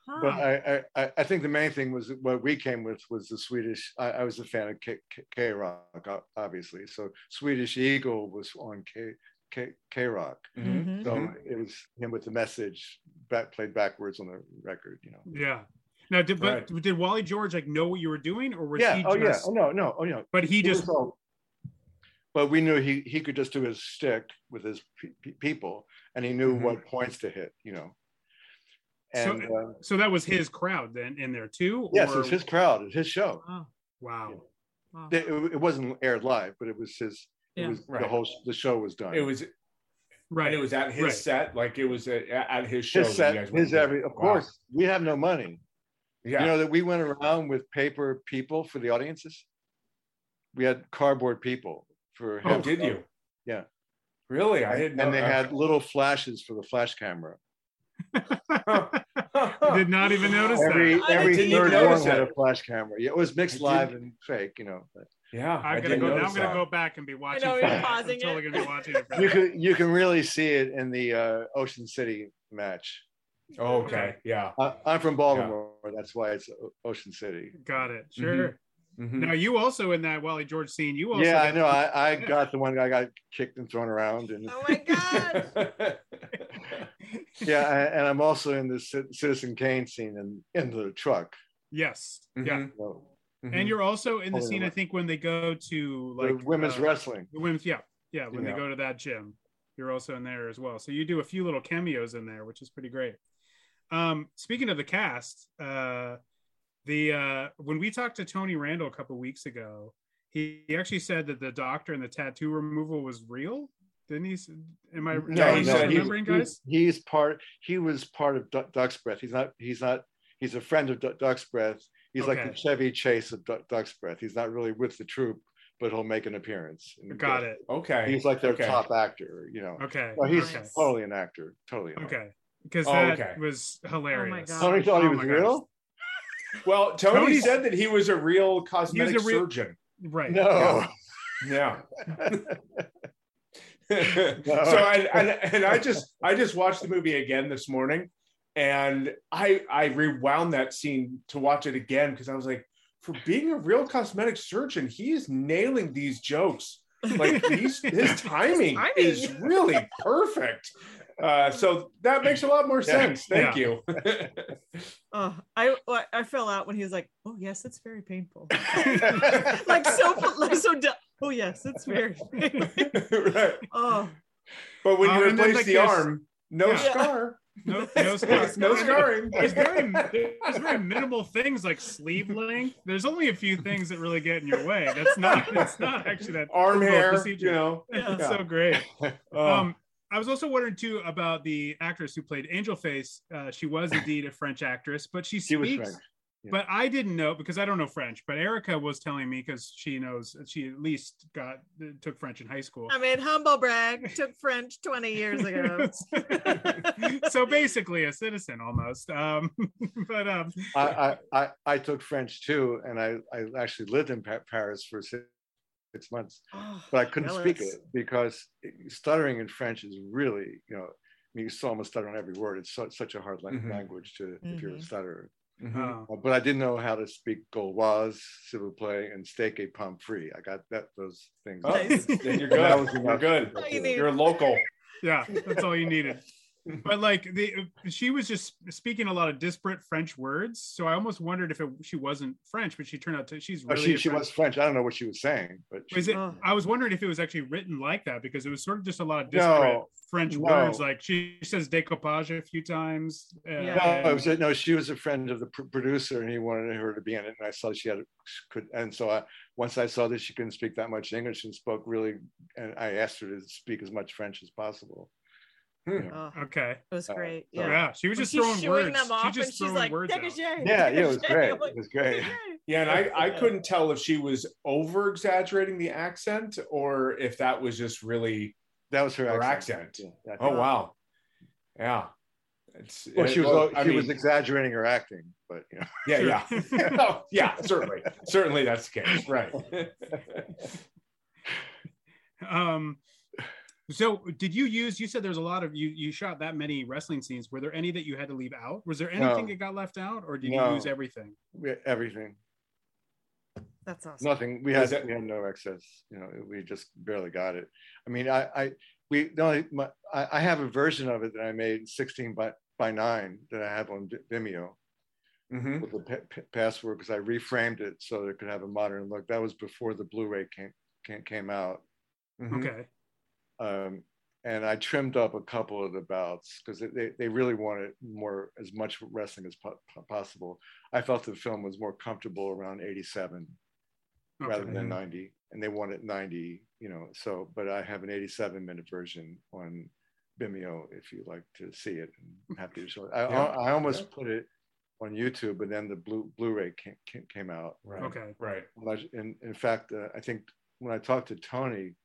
but I, I I think the main thing was what we came with was the Swedish. I, I was a fan of K, K, K Rock, obviously. So Swedish Eagle was on K K, K Rock. Mhm. So Mhm. it was him with the message back played backwards on the record. You know. Yeah. Now, did but Right. did Wally George like know what you were doing, or was Yeah. he Oh just? yeah. Oh no. No. Oh no. But he It was just. all- But we knew he he could just do his shtick with his pe- pe- people, and he knew Mhm. what points to hit. You know. So- And uh, So that was his crowd then in there too. yes, or- it was his crowd, it was his show. Wow. Wow. Wow. It, it wasn't aired live, but it was his. It Yeah. was the Right. whole the show was done. It was, Right. and it was at his Right. set, like it was at, at his show. his that set, you guys went his to. every. Of Wow. course, we have no money. Yeah. You know that we went around with paper people for the audiences. We had cardboard people for. Oh, him. did you? Yeah. Really? I didn't know. And they that. had little flashes for the flash camera. Did not even notice Every that. I every didn't third even one notice had it. a flash camera. Yeah, it was mixed I live didn't- and fake. You know. But Yeah, I I'm gonna didn't go now. I'm notice gonna that. go back and be watching. know, for you're that. pausing I'm totally it. gonna be watching it. For you that. can you can really see it in the uh, Ocean City match. Oh, okay. Yeah. I, I'm from Baltimore. That's why it's O- Ocean City. Got it. Sure. Mhm. Now you also in that Wally George scene. You also. Yeah, I got- know. I, I got the one guy got kicked and thrown around, and Oh my god. yeah, I- and I'm also in the Ci- Citizen Kane scene in in the truck. Yes. Yeah. Mhm. So, Mhm. And you're also in the Holding scene. them I up. think when they go to the like women's uh, wrestling. The women's, yeah, yeah. When Yeah. they go to that gym, you're also in there as well. So you do a few little cameos in there, which is pretty great. Um, speaking of the cast, uh, the uh, when we talked to Tony Randall a couple weeks ago, he, he actually said that the doctor and the tattoo removal was real. Didn't he? s- Am I, No, am I he said he- remembering, guys? He's, he's part. He was part of Du- Duck's Breath. He's not. He's not. He's a friend of Du- Duck's Breath. He's like Okay. the Chevy Chase of Du- Duck's Breath. He's not really with the troupe, but he'll make an appearance. And Got it. Okay. He's like their Okay. top actor. You know. Okay. No, he's Nice. totally an actor. Totally. An actor. Okay. Because Oh, that okay. was hilarious. God. Tony thought he Oh was my gosh. real. Well, Tony Tony's- said that he was a real cosmetic real- surgeon. Right. No. Yeah. so and, and and I just I just watched the movie again this morning, and I I rewound that scene to watch it again because I was like, for being a real cosmetic surgeon, he is nailing these jokes. Like he's, his timing Timing. is really perfect. Uh, so that makes a lot more Yeah. sense. Thank Yeah. you. Oh, I I fell out when he was like, "Oh yes, it's very painful." like so, like so. Du- oh yes, it's very. Right. Oh, But when Um, you and then, replace like, the there's- arm, no Yeah. scar. No, no, scar- No scarring. There's very, there's very minimal things like sleeve length. There's only a few things that really get in your way. That's not. It's not actually that Arm difficult hair, procedure. you know. Yeah. It's so great. Oh. Um, I was also wondering too about the actress who played Angel Face. Uh, she was indeed a French actress, but she She was speaks. French. Yeah. But I didn't know because I don't know French. But Erica was telling me because she knows she at least got took French in high school. I mean, humble brag. Took French twenty years ago. So basically a citizen almost. Um, but um, I, I, I, I took French too, and I, I actually lived in Pa- Paris for six, six months, Oh, but I couldn't speak jealous. it because stuttering in French is really, you know, I mean, you still almost stutter on every word. It's so, such a hard lang- Mhm. language to if you're a Mhm. stutterer. Mhm. oh, Uh, But I didn't know how to speak Gauloise, s'il vous plaît, and steak et pomme frite. I got that those things. Oh, Nice. then you're That good. was You're enough. good. All you need. You're local. yeah, that's all you needed. But like the she was just speaking a lot of disparate French words, so I almost wondered if it, she wasn't French, but she turned out to she's Oh, really she a she French- was French. I don't know what she was saying, but she, Was it? Oh. I was wondering if it was actually written like that because it was sort of just a lot of disparate No, French no. words. Like she says découpage a few times. Uh, Yeah. no, it was, no, she was a friend of the pr- producer, and he wanted her to be in it. And I saw she had could, and so I once I saw that she couldn't speak that much English and spoke really, and I asked her to speak as much French as possible. Hmm. Oh, Okay. it was Uh, great. Yeah. Yeah. she was When just she's throwing shooing words. them off, She and just she's throwing like, words "Take a out. shave, Yeah, take yeah, a it was shave." great. I'm like, It was great. "Okay." Yeah, and I, I couldn't tell if she was over exaggerating the accent or if that was just really That was her, her accent. accent. Yeah, I Oh think- wow. Yeah. It's Well, she was well, she I mean, was exaggerating her acting, but you know. yeah, yeah. Oh, yeah, certainly. Certainly that's the case. Right. Um, So did you use, you said there's a lot of, you you shot that many wrestling scenes. Were there any that you had to leave out? Was there anything No. that got left out, or did No. you use everything? We had everything. That's awesome. Nothing. We Was had that- we had no excess. You know, we just barely got it. I mean, I I we the only my, I, I have a version of it that I made sixteen by by nine that I have on Vimeo Mhm. with the pa- pa- password because I reframed it so that it could have a modern look. That was before the Blu-ray came came, came out. Mhm. Okay. Um, and I trimmed up a couple of the bouts because they, they really wanted more, as much wrestling as po- possible. I felt the film was more comfortable around eighty-seven rather Okay. than ninety, and they wanted ninety, you know, so, but I have an eighty-seven minute version on Vimeo if you'd like to see it. I'm happy to show it. I, Yeah. I almost Yeah. put it on YouTube, but then the Blu- Blu-ray came, came, came out. Right. Okay. Right. When I- In, in fact, uh, I think when I talked to Tony,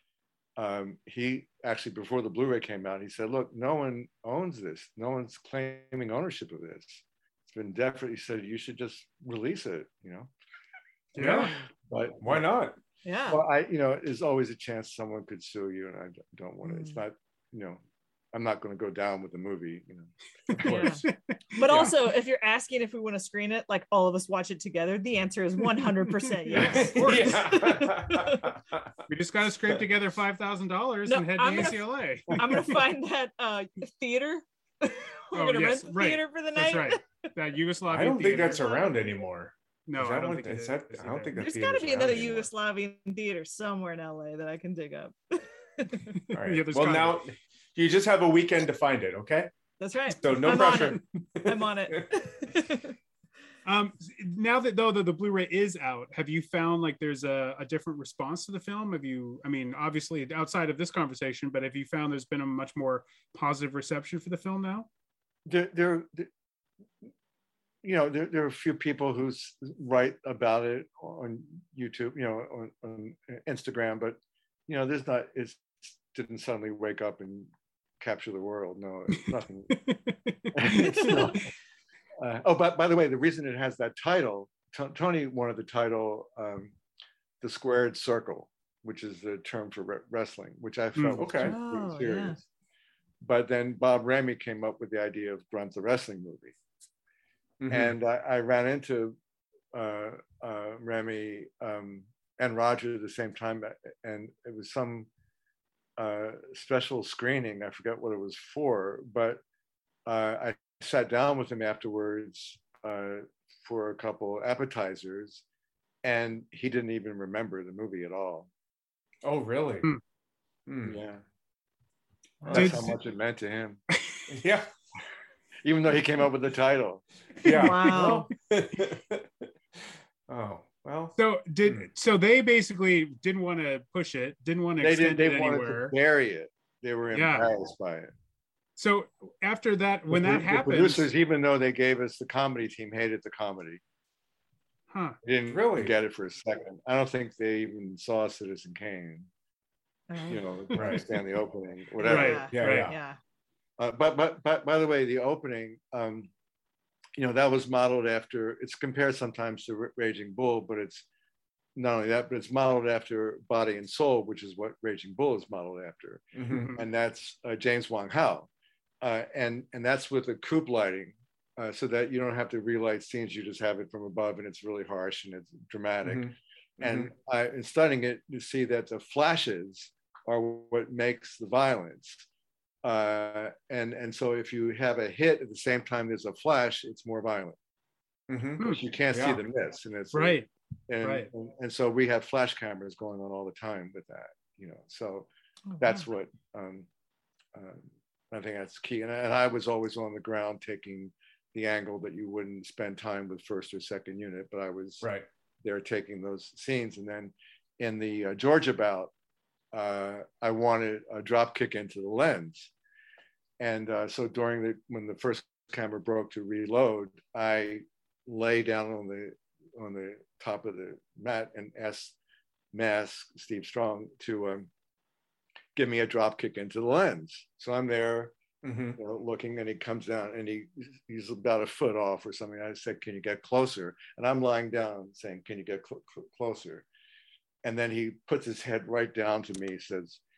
um, he actually, before the Blu-ray came out, he said, look, no one owns this. No one's claiming ownership of this. It's been definitely, he said, you should just release it, you know? Yeah. But Why not? Yeah. well, I, you know, there's always a chance someone could sue you, and I d- don't want to, it's Mm. not, you know, I'm not going to go down with the movie, you know. Of course. But Yeah. also, if you're asking if we want to screen it, like all of us watch it together, the answer is one hundred percent yes. Yeah. We just got to scrape together five thousand dollars No, and head I'm to gonna- U C L A. I'm gonna find that uh theater. We're Oh, gonna yes, rent the right. theater for the That's night. right. That Yugoslavian I don't think theater. that's around anymore. No, Is I that don't one- think it is is that- I don't either. think that There's theater's got to be around another anymore. Yugoslavian theater somewhere in L A that I can dig up. All right. Yeah, there's well, gotta now you just have a weekend to find it, okay? That's right. So no I'm on pressure. I'm on it. Um, now that though the, the Blu-ray is out, have you found like there's a, a different response to the film? Have you, I mean, obviously outside of this conversation, but have you found there's been a much more positive reception for the film now? There, there, there- you know, there, there are a few people who s- write about it on YouTube, you know, on, on Instagram, but you know, there's not, it didn't suddenly wake up and capture the world. No, it's nothing. It's not. Uh, oh, but by the way, the reason it has that title, T- Tony wanted the title, um, "The Squared Circle," which is the term for re- wrestling, which I felt Mm, was okay. too- too Oh, yeah. serious. But then Bob Remy came up with the idea of Grunt the Wrestling Movie. Mhm. And I, I ran into uh, uh, Remy um, and Roger at the same time, and it was some uh, special screening. I forget what it was for, but uh, I sat down with him afterwards uh, for a couple appetizers, and he didn't even remember the movie at all. Oh, really? Hmm. Hmm. Yeah, Wow. that's Did- how much it meant to him, Yeah. even though he came up with the title. Yeah. Wow. Oh, well. So did Hmm. so they basically didn't want to push it, didn't want to They extend did. They it wanted anywhere. to bury it. They were Yeah. embarrassed by it. So after that, when The- that the happens, producers, even though they gave us the comedy team, hated the comedy. huh? They didn't Really? get it for a second. I don't think they even saw Citizen Kane. You know, Right. understand the opening, whatever. Right. Yeah, right. yeah. Yeah. Uh, but but but by the way, the opening, um, you know, that was modeled after. It's compared sometimes to Ra- Raging Bull, but it's not only that, but it's modeled after Body and Soul, which is what Raging Bull is modeled after, Mhm. and that's uh, James Wong Howe, uh, and and that's with the coupe lighting, uh, so that you don't have to relight scenes. You just have it from above, and it's really harsh and it's dramatic. Mhm. And I, in studying it, you see that the flashes are what makes the violence. Uh, and and so if you have a hit at the same time there's a flash, it's more violent. Mhm. Because you can't Yeah. see the miss, and it's Right. And, right. and and so we have flash cameras going on all the time with that, you know. So Oh, that's wow. what um, um, I think that's key. And, and I was always on the ground taking the angle that you wouldn't spend time with first or second unit, but I was Right. there taking those scenes. And then in the uh, Georgia bout, uh, I wanted a drop kick into the lens. And uh, so during the, when the first camera broke to reload, I lay down on the, on the top of the mat and asked Mask, Steve Strong, to um, give me a drop kick into the lens. So I'm there, Mhm. you know, looking, and he comes down and he he's about a foot off or something. I said, "Can you get closer?" And I'm lying down saying, "Can you get cl- cl- closer?" And then he puts his head right down to me, says,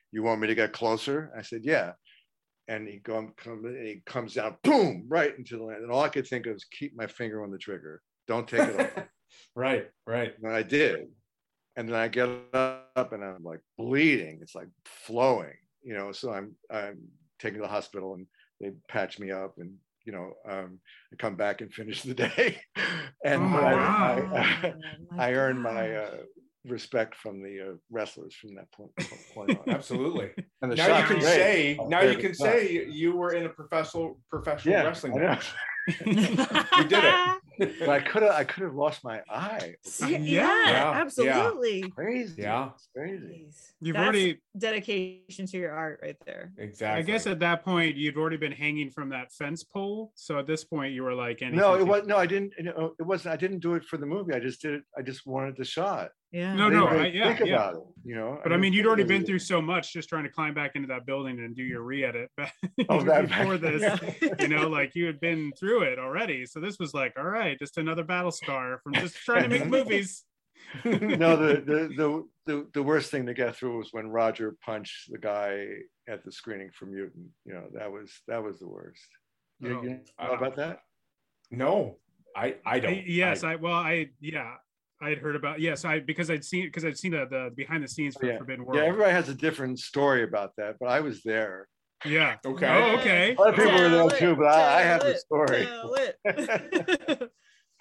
you want me to get closer? I said, yeah. And he come, come and he comes down, boom, right into the land. And all I could think of was keep my finger on the trigger. Don't take it off. Right, right. And I did. And then I get up and I'm like bleeding. It's like flowing, you know. So I'm I'm taken to the hospital and they patch me up and, you know, um, I come back and finish the day. And Oh, I, wow. I, I, my I earned my gosh. uh, respect from the uh, wrestlers from that point, point on. Absolutely. And the Now you shot can was say, great. now you Favorite can shot. say you were in a professional professional Yeah, wrestling I know. match. You did it. But I could have I could have lost my eye. yeah, Yeah. Yeah. absolutely. Crazy. Yeah. It's crazy. Jeez. You've That's already, dedication to your art right there. Exactly. I guess at that point, you'd already been hanging from that fence pole. So at this point, you were like, anything No, it can- was no, I didn't. You know, it wasn't. I didn't do it for the movie. I just did it. I just wanted the shot. Yeah. No, I didn't no, really I- yeah, think yeah. about it. You know, But I didn't mean, you'd think already about been it. through so much just trying to climb back into that building and do your re-edit back Oh, that- before this. Yeah. You know, like you had been through it already. So this was like, all right, just another battle scar from just trying to make movies. No, the, the the the the worst thing to get through was when Roger punched the guy at the screening for Mutant. You know, that was that was the worst. You, Oh, you know wow. about that? No, I I don't. I- yes, I, well, I yeah, I had heard about yes, I because I'd seen because I'd seen the, the behind the scenes for Yeah. Forbidden Yeah, World. everybody has a different story about that, but I was there. Yeah. Okay. Oh, okay. A lot of people were Tell there too, it, but I, I have tell the it, story. tell it.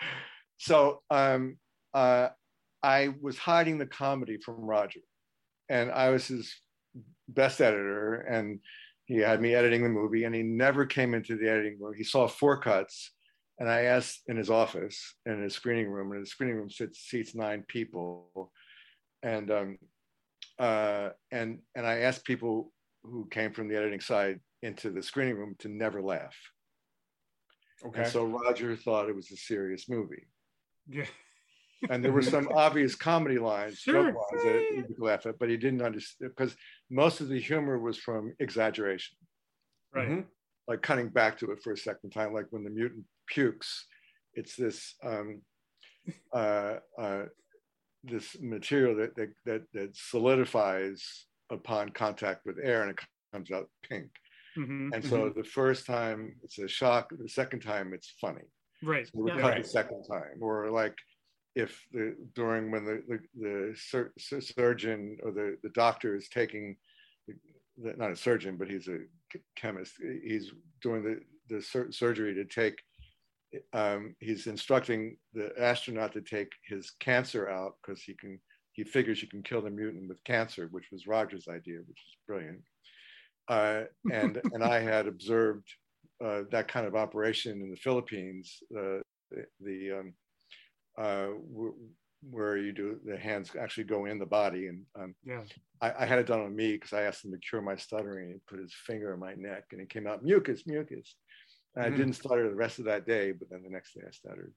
So um, uh, I was hiding the comedy from Roger, and I was his best editor, and he had me editing the movie, and he never came into the editing room. He saw four cuts, and I asked in his office, in his screening room, and his screening room sits, seats nine people, and um, uh, and and I asked people who came from the editing side into the screening room to never laugh. Okay. And so Roger thought it was a serious movie. Yeah. And there were some obvious comedy lines, Sure. joke lines that he could laugh at, but he didn't understand because most of the humor was from exaggeration, Right. Mhm. like cutting back to it for a second time, like when the mutant pukes, it's this um, uh, uh, this material that, that that that solidifies upon contact with air and it comes out pink. Mhm. And so the first time it's a shock, the second time it's funny. Right. So we Yeah. cut Right. the second time, or like if the during when the the, the sur- sur- surgeon or the, the doctor is taking the, not a surgeon but he's a chemist, he's doing the the sur- surgery to take um, he's instructing the astronaut to take his cancer out because he can he figures you can kill the mutant with cancer, which was Roger's idea, which is brilliant. Uh, and and I had observed uh, that kind of operation in the Philippines, uh, the, the um, uh, w- where you do the hands actually go in the body, and um, Yeah. I, I had it done on me because I asked him to cure my stuttering. He put his finger on my neck, and it came out mucus, mucus. And I Mm. didn't stutter the rest of that day, but then the next day I stuttered.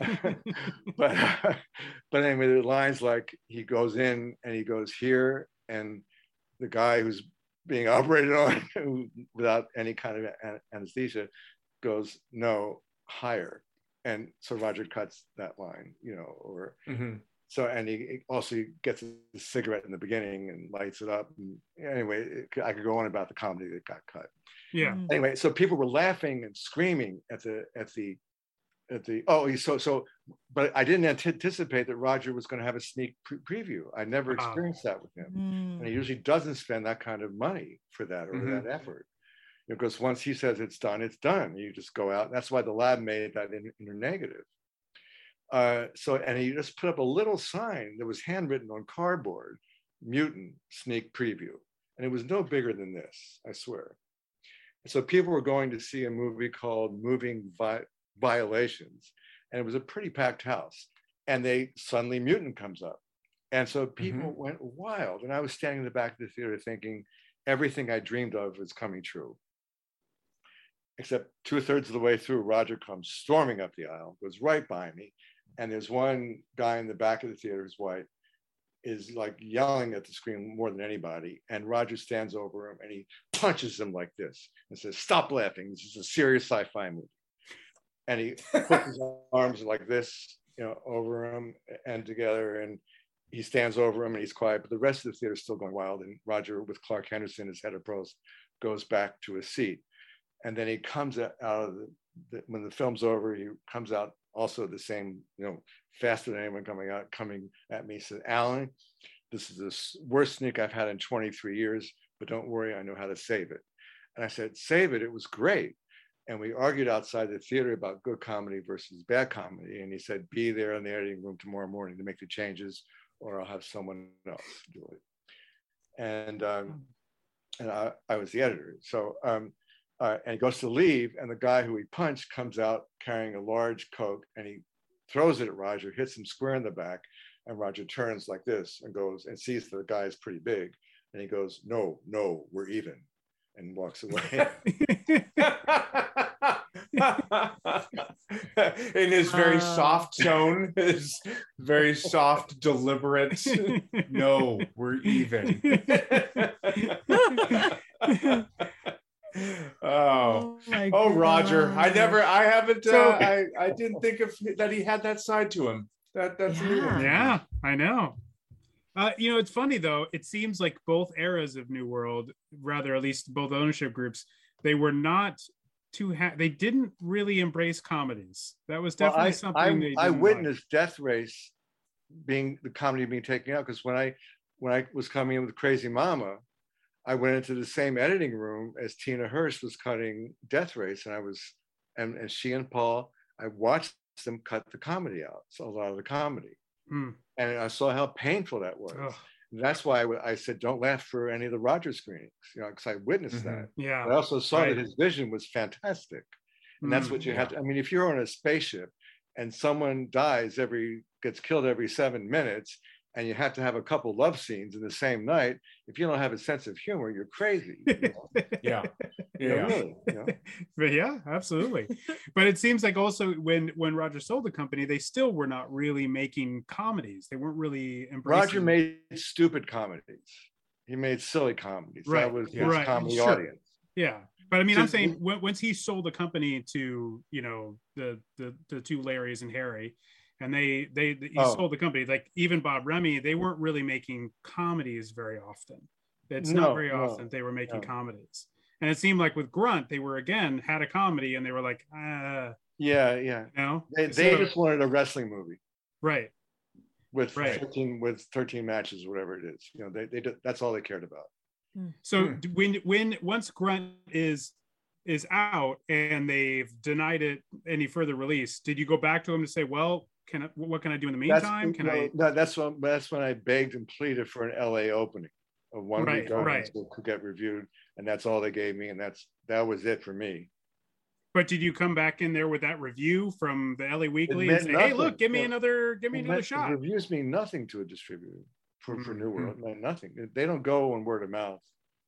but uh, but anyway, the lines like he goes in and he goes here, and the guy who's being operated on who, without any kind of an- anesthesia goes no higher, and so Roger cuts that line, you know, or Mhm. so, and he also gets a cigarette in the beginning and lights it up. And anyway, it, I could go on about the comedy that got cut. Yeah. Mm. Anyway, so people were laughing and screaming at the at the at the oh he so so but I didn't anticipate that Roger was going to have a sneak pre- preview. I never Wow. experienced that with him, Mm. and he usually doesn't spend that kind of money for that or Mhm. that effort, because once he says it's done, it's done. You just go out. That's why the lab made that in, in a negative. Uh, so and he just put up a little sign that was handwritten on cardboard, mutant sneak preview, and it was no bigger than this, I swear. So people were going to see a movie called Moving Vi- Violations, and it was a pretty packed house, and they suddenly mutant comes up, and so people went wild, and I was standing in the back of the theater thinking everything I dreamed of was coming true. Except two-thirds of the way through, Roger comes storming up the aisle, goes right by me, and there's one guy in the back of the theater who's white, is like yelling at the screen more than anybody, and Roger stands over him and he punches him like this and says, "Stop laughing, this is a serious sci-fi movie." And he puts his arms like this, you know, over him and together, and he stands over him and he's quiet, but the rest of the theater is still going wild. And Roger, with Clark Henderson as head of pros, goes back to his seat. And then he comes out of the, the when the film's over, he comes out also the same, you know, faster than anyone coming out, coming at me. He said, Alan, this is the worst sneak I've had in twenty-three years, but don't worry, I know how to save it. And I said, save it, it was great. And we argued outside the theater about good comedy versus bad comedy. And he said, be there in the editing room tomorrow morning to make the changes, or I'll have someone else do it. And um, and I, I was the editor. So, um, uh, and he goes to leave, and the guy who he punched comes out carrying a large Coke, and he throws it at Roger, hits him square in the back, and Roger turns like this and goes and sees the guy is pretty big, and he goes, no, no, we're even, and walks away. In his very Uh. soft tone, his very soft, deliberate, no, we're even. Oh, my oh, Roger! I gosh. never, I haven't, uh, So- I, I didn't think of that he had that side to him. That, that's a new one. Yeah, I know. Uh, you know, it's funny though. It seems like both eras of New World, rather at least both ownership groups, they were not too. Ha- they didn't really embrace comedies. That was Well, definitely I, something I, they. Didn't I like. witnessed Death Race being the comedy being taken out, because when I when I was coming in with Crazy Mama, I went into the same editing room as Tina Hirsch was cutting Death Race, and I was and, and she and Paul, I watched them cut the comedy out, so a lot of the comedy, Hmm. and I saw how painful that was. Ugh. And that's why I, I said, don't laugh for any of the Roger screenings, you know, because I witnessed Mhm. that. Yeah. I also saw Right. that his vision was fantastic. And that's Mm, what you yeah. have to, I mean, if you're on a spaceship and someone dies every, gets killed every seven minutes, and you have to have a couple love scenes in the same night, if you don't have a sense of humor, you're crazy. You know? Yeah, You know, yeah. really, you know? But yeah, absolutely. But it seems like also when when Roger sold the company, they still were not really making comedies. They weren't really embracing. Roger made stupid comedies. He made silly comedies. Right, That was his yeah. Right, comedy sure. audience. Yeah, but I mean, So I'm saying the- when, once he sold the company to, you know, the the the two Larrys and Harry, and they they he Oh. sold the company, like even Bob Remy, they weren't really making comedies very often. It's No, not very no, often they were making no. comedies. And it seemed like with Grunt, they were again had a comedy, and they were like, uh, Yeah, yeah. you know, They, they So- just wanted a wrestling movie right. with Right. thirteen with thirteen matches, whatever it is. You know, they they did- that's all they cared about. So Hmm. d- when when once Grunt is is out and they've denied it any further release, did you go back to him to say, well, can I, what can I do in the meantime? That's, Can no, I? no, that's when that's when I begged and pleaded for an L A opening, a one Right, week opening right. so it could get reviewed, and that's all they gave me, and that's that was it for me. But did you come back in there with that review from the L A Weekly and meant say, hey, nothing. look, give me Yeah. another, give me It another meant- shot? Reviews mean nothing to a distributor for, for New Mhm. World. It meant nothing. They don't go on word of mouth.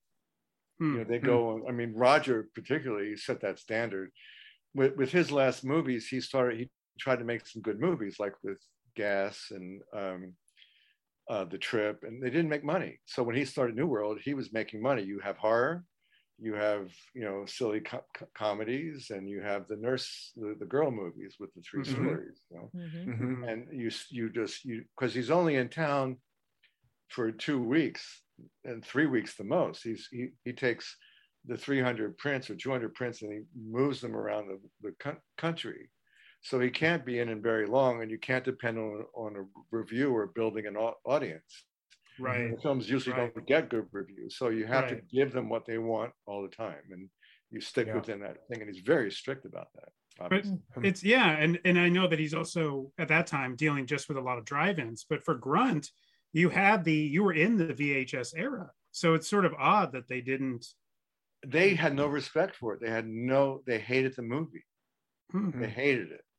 Hmm. You know, they Hmm. go on. I mean, Roger particularly set that standard. With with his last movies, he started. He tried to make some good movies, like with Gas and um, uh, The Trip, and they didn't make money. So when he started New World, he was making money. You have horror, you have you know silly co- co- comedies, and you have the nurse, the, the girl movies with the three Mhm. stories. You know? Mhm. Mhm. And you you just you because he's only in town for two weeks and three weeks the most. He's he he takes the three hundred prints or two hundred prints and he moves them around the, the co- country. So he can't be in it very long, and you can't depend on on a review or building an au- audience. Right. The films usually Right. don't get good reviews, so you have Right. to give them what they want all the time, and you stick Yeah. within that thing. And he's very strict about that. obviously. It's yeah, and and I know that he's also at that time dealing just with a lot of drive-ins. But for Grunt, you had the you were in the V H S era, so it's sort of odd that they didn't. They had no respect for it. They had no. They hated the movie. Hmm. They hated it.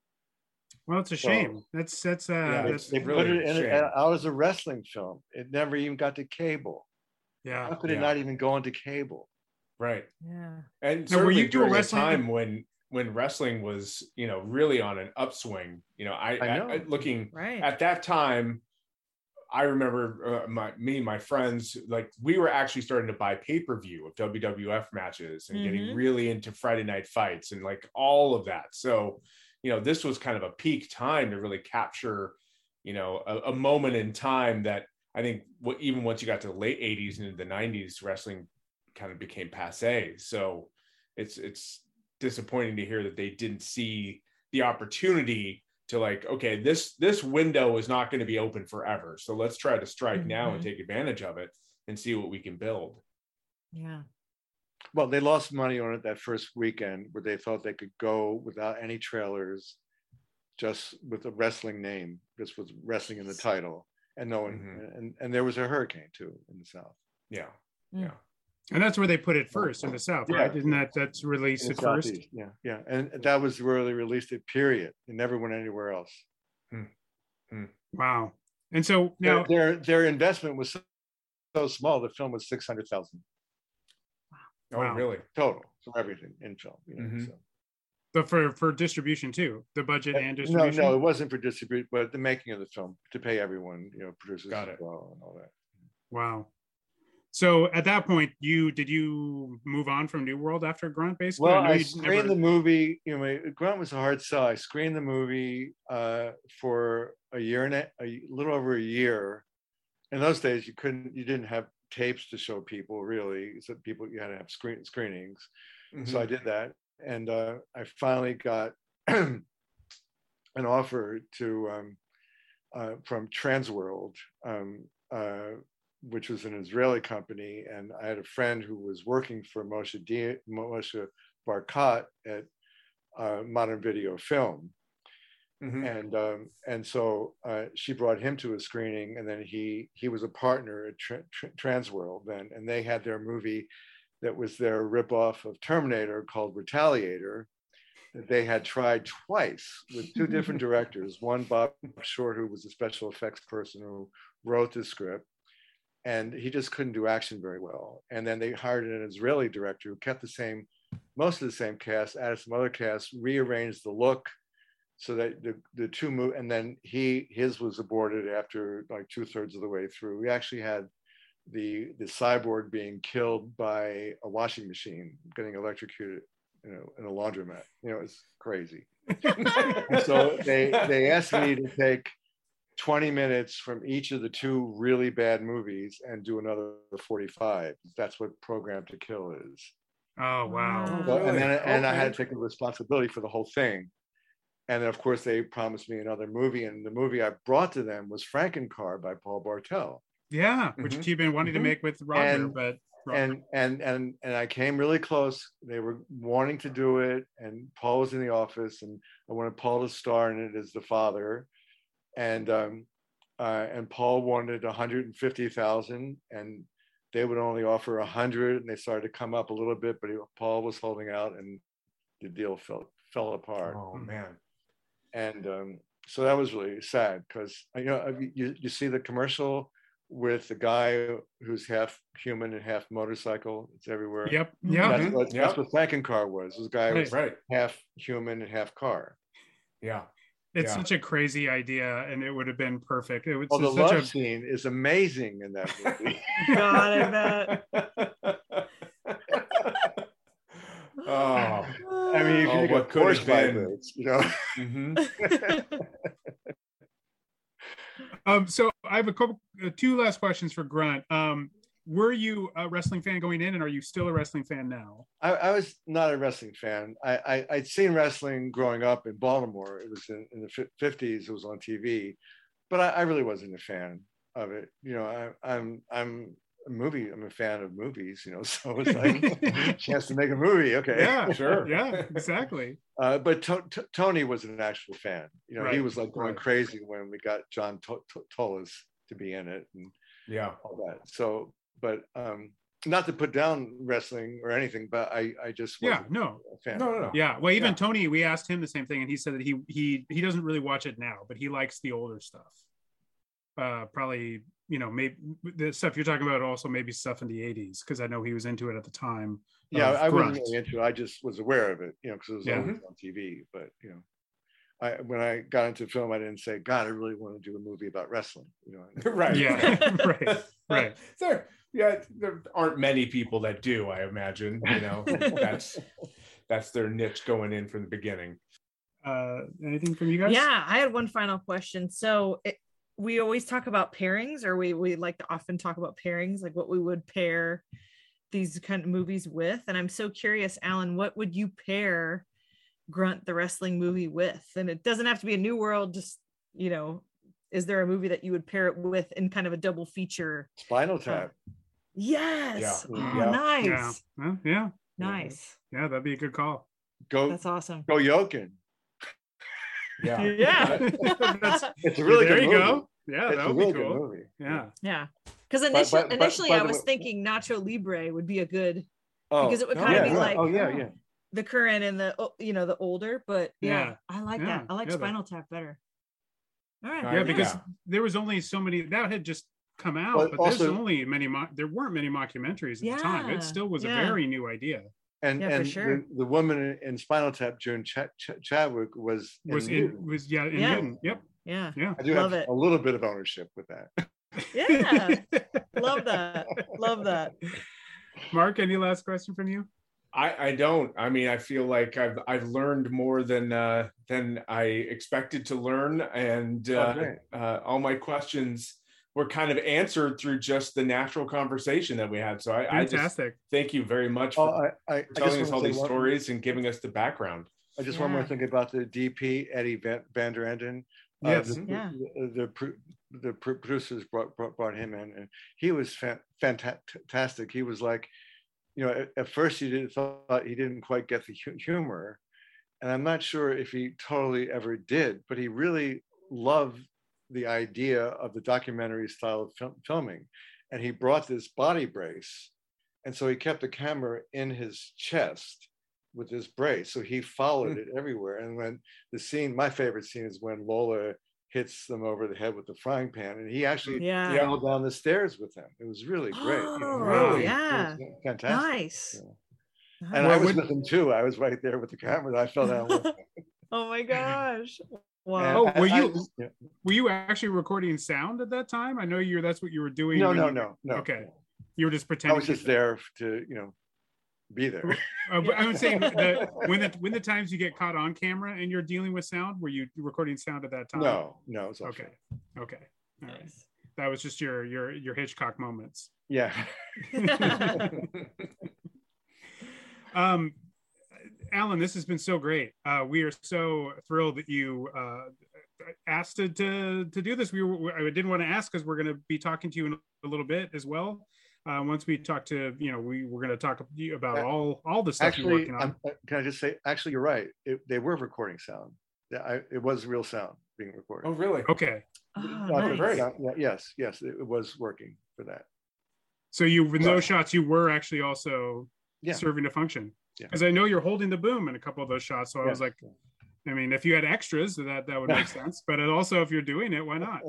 Well, it's a So- shame. That's that's uh, Yeah, They, that's they really put it a in it shame. out as a wrestling film. It never even got to cable. yeah. How could Yeah. it not even go into cable? Right. Yeah. And So were certainly you during a wrestling- time when when wrestling was, you know, really on an upswing. You know, I, I know. I- looking Right. at that time, I remember uh, my me and my friends, like we were actually starting to buy pay-per-view of W W F matches and getting Mhm. really into Friday night fights and like all of that. So, you know, this was kind of a peak time to really capture you know, a, a moment in time that I think what, even once you got to the late eighties and into the nineties, wrestling kind of became passé. So it's it's disappointing to hear that they didn't see the opportunity to like, okay, this this window is not going to be open forever. So let's try to strike mm-hmm. now and take advantage of it and see what we can build. Yeah. Well, they lost money on it that first weekend where they thought they could go without any trailers, just with a wrestling name, just with wrestling in the title. And no one, mm-hmm. and, and there was a hurricane too in the South. Yeah. Mm. Yeah. And that's where they put it first in the South, yeah. right? Isn't that that's released at first? Southeast. Yeah, yeah. And that was where they released it, period. It never went anywhere else. Hmm. Hmm. Wow. And so now their their, their investment was so, so small, the film was six hundred thousand. Oh, wow. Really? Total for everything in film. You know, mm-hmm. so. But for, for distribution too, the budget and distribution? No, no, it wasn't for distribution, but the making of the film to pay everyone, you know, producers Got as it. well and all that. Wow. So at that point, you did you move on from New World after Grunt, basically? Well, I, I screened never... the movie. You know, Grunt was a hard sell. I screened the movie uh, for a year and a, a little over a year. In those days, you couldn't, you didn't have tapes to show people really. So people, you had to have screen screenings. Mm-hmm. So I did that, and uh, I finally got an offer to um, uh, from Transworld. Um, uh, which was an Israeli company, and I had a friend who was working for Moshe, D- Moshe Barkat at uh, Modern Video Film, mm-hmm. and um, and so uh, she brought him to a screening, and then he he was a partner at Tra- Tra- Transworld then, and they had their movie that was their ripoff of Terminator called Retaliator, that they had tried twice with two different directors. One, Bob Short, who was a special effects person who wrote the script, and he just couldn't do action very well. And then they hired an Israeli director who kept the same, most of the same cast, added some other cast, rearranged the look so that the, the two move, and then he, his was aborted after like two thirds of the way through. We actually had the, the cyborg being killed by a washing machine, getting electrocuted, you know, in a laundromat. You know, it's crazy. So they, they asked me to take twenty minutes from each of the two really bad movies and do another forty-five. That's what Program to Kill is. Oh, wow. So, and then, and okay. I had to take the responsibility for the whole thing. And then, of course, they promised me another movie. And the movie I brought to them was Frankencar by Paul Bartel. Yeah, which mm-hmm. you've been wanting mm-hmm. to make with Roger, and, but Roger. and and and and I came really close. They were wanting to do it, and Paul was in the office, and I wanted Paul to star in it as the father. And um, uh, and Paul wanted one hundred fifty thousand, and they would only offer one hundred, and they started to come up a little bit, but he, Paul was holding out, and the deal fell fell apart. Oh man! And um, so that was really sad because you know you you see the commercial with the guy who's half human and half motorcycle. It's everywhere. Yep. Yeah. That's mm-hmm. what yep. that's what Frankencar was. This guy right, was right. half human and half car. Yeah. It's yeah. such a crazy idea, and it would have been perfect. It was oh, the such love a... scene is amazing in that movie. God, I bet. Oh, I mean, you can oh, make what a could Porsche have been, vibrates, you know. Mm-hmm. um, so I have a couple, uh, two last questions for Grunt. Um, were you a wrestling fan going in, and are you still a wrestling fan now? I, I was not a wrestling fan. I, I I'd seen wrestling growing up in Baltimore. It was in, in the fifties. It was on T V, but I, I really wasn't a fan of it. You know, I, I'm I'm a movie. I'm a fan of movies. You know, so it's like a chance to make a movie. Okay, yeah, sure, yeah, exactly. Uh, but to, to, Tony was an actual fan. You know, right. he was like going right. crazy when we got John Tolas to be in it, and yeah, all that. So. But um, not to put down wrestling or anything, but I, I just yeah, no, a fan. no, no, no. Yeah, well, even yeah. Tony, we asked him the same thing, and he said that he he he doesn't really watch it now, but he likes the older stuff. Uh, probably, you know, maybe the stuff you're talking about, also maybe stuff in the eighties, because I know he was into it at the time. Yeah, I Grunt. wasn't really into it. I just was aware of it, you know, because it was yeah. always on T V. But you know, I when I got into film, I didn't say, God, I really want to do a movie about wrestling. You know, right? Yeah, right, right. There, yeah, there aren't many people that do. I imagine, you know, that's that's their niche going in from the beginning. Uh, anything from you guys? Yeah, I had one final question. So, it, we always talk about pairings, or we we like to often talk about pairings, like what we would pair these kind of movies with. And I'm so curious, Alan, what would you pair Grunt the wrestling movie with? And it doesn't have to be a New World, just, you know, is there a movie that you would pair it with in kind of a double feature? Spinal Tap. Uh, yes. Yeah. Oh, Yeah. nice. Yeah. Well, yeah. Nice. Yeah, that'd be a good call. Go That's awesome. Go Yokin. Yeah. Yeah. That's, It's a really there good you movie. go. Yeah, It's that a would really be good cool. movie. Yeah. Yeah. Because But- initially, but- but- initially by I the was way- thinking Nacho Libre would be a good, Oh, because it would oh, kind of yeah, be yeah. like Oh yeah, yeah. the current and the, oh, you know, the older, but yeah, Yeah. I like Yeah. that. I like Yeah, that- Spinal Tap better. All right. Yeah, because Yeah. there was only so many that had just come out, But but there's also- only many mo- there weren't many mockumentaries at the time. Yeah, It still was yeah. a very new idea. And Yeah, for and sure. the, the woman in Spinal Tap, June Ch- Ch- Chadwick, was Was in, in was yeah, in Yeah. Newton. Yep. Yeah. Yeah. I do Love have it. a little bit of ownership with that. Yeah. Love that. Love that. Mark, any last question from you? I, I don't. I mean, I feel like I've I've learned more than uh, than I expected to learn, and Oh, uh, great. uh, all my questions were kind of answered through just the natural conversation that we had. So I, I just Fantastic. thank you very much Oh, for, I, I, I for just telling want us to all say these one- stories and giving us the background. I just one more Yeah. thing about the D P, Eddie Van, Van der Enden. Uh, Yes. the, Yeah. the, the, pro- the pro- producers brought, brought brought him in, and he was fan, fantastic. He was like, you know, at, at first he didn't thought he didn't quite get the hu- humor, and I'm not sure if he totally ever did, but he really loved the idea of the documentary style of fil- filming, and he brought this body brace, and so he kept the camera in his chest with this brace, so he followed it everywhere. And when the scene, my favorite scene is when Lola hits them over the head with the frying pan, and he actually Yeah. fell down the stairs with them. It was really great. you know, Oh, really, yeah. it was fantastic. Nice. And Nice. I Well, was would- with him too. I was right there with the camera. I fell down with him. Oh my gosh. And Wow. Oh, were I- you- I- yeah. Were you actually recording sound at that time? I know you're that's what you were doing. No, when no, you- no, no. Okay. You were just I pretending. was just there to, you know, be there. Uh, but I would say the, when the when the times you get caught on camera and you're dealing with sound, were you recording sound at that time? No, no. It's all Okay. Okay. All right. Nice. That was just your your your Hitchcock moments. Yeah. Um, Alan, this has been so great. Uh, we are so thrilled that you uh, asked to, to to do this. We were, I didn't want to ask because we're going to be talking to you in a little bit as well. Uh, once we talk to, you know, we we're going to talk to you about all all the stuff you're Actually, working on. I'm, uh, can I just say, actually, you're right. It, they were recording sound. Yeah, I, it was real sound being recorded. Oh, really? Okay, Oh, Not the- nice. yeah, yeah, yes, yes, it, it was working for that. so you with Right. those shots, you were actually also Yeah. serving a function. Yeah. Because I know you're holding the boom in a couple of those shots. So I was Yeah. like, I mean, if you had extras, that that would make sense. But it also, if you're doing it, why not?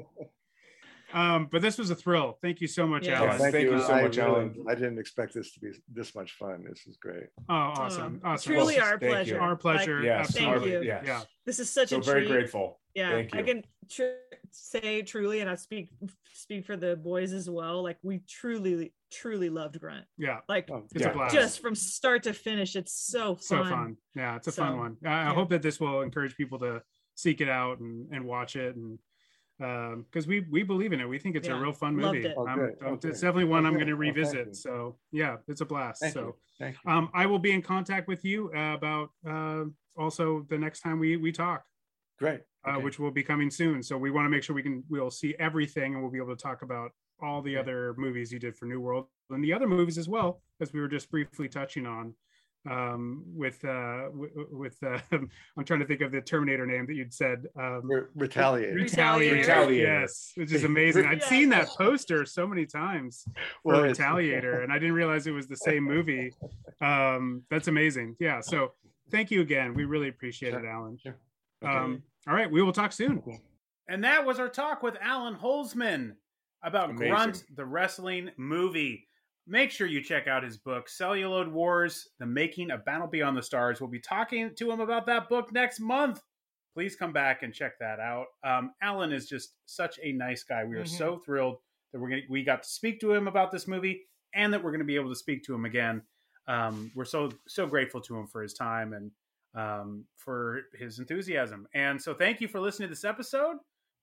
Um, but this was a thrill. Thank you so much, Yeah. Alan. Thank you so I much, really- Alan. I didn't expect this to be this much fun. This is great. Oh, awesome. Oh, awesome. Truly Well, our thank pleasure. you. Our pleasure. Like, Yes. Thank absolutely. you. Yes. Yeah. this is such So a very treat. grateful. Yeah, Thank I you. can tr- say truly, and I speak speak for the boys as well. Like we truly, truly loved Grunt. Yeah. Like Oh, It's Yeah. a blast. just from start to finish, it's so fun. so fun. Yeah, it's a fun So, one. I, I yeah. hope that this will encourage people to seek it out and, and watch it, and because we we believe in it. We think it's Yeah, a real fun loved movie. it. Oh, I'm- good. I'm- Okay. It's definitely one I'm Okay. going to Well, thank revisit. you. So yeah, it's a blast. Thank so you. Thank you. um, I will be in contact with you uh, about uh, also the next time we we talk. Great. Uh, Okay. which will be coming soon. So we want to make sure we can we'll see everything, and we'll be able to talk about all the Yeah. other movies you did for New World and the other movies as well, as we were just briefly touching on. Um, with uh, w- with uh, I'm trying to think of the Terminator name that you'd said. Um, Re- Retaliator. Retaliator. Retaliator. Yes, which is amazing. I'd Yeah. seen that poster so many times for Well, it's- Retaliator, and I didn't realize it was the same movie. Um, that's amazing. Yeah. So thank you again. We really appreciate it, Sure. Alan. Sure. Okay. Um, all right, we will talk soon. And that was our talk with Alan Holzman about Amazing. Grunt, the wrestling movie. Make sure you check out his book, Celluloid Wars, The Making of Battle Beyond the Stars. We'll be talking to him about that book next month. Please come back and check that out. Um, Alan is just such a nice guy. We are Mhm. so thrilled that we're gonna, we got to speak to him about this movie, and that we're going to be able to speak to him again. Um, we're so so grateful to him for his time and um, for his enthusiasm. And so thank you for listening to this episode.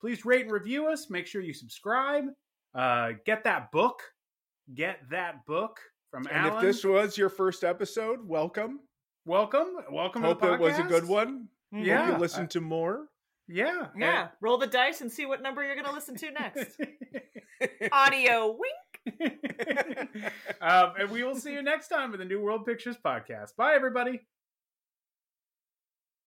please rate and review us. Make sure you subscribe. Uh, get that book. Get that book from And Alan. if this was your first episode, welcome. welcome, welcome Hope to the it was a podcast. good one. Yeah. Hope you listen to more. Yeah, Yeah. Roll the dice and see what number you're going to listen to next. Audio wink. um, and we will see you next time with the New World Pictures podcast. Bye, everybody.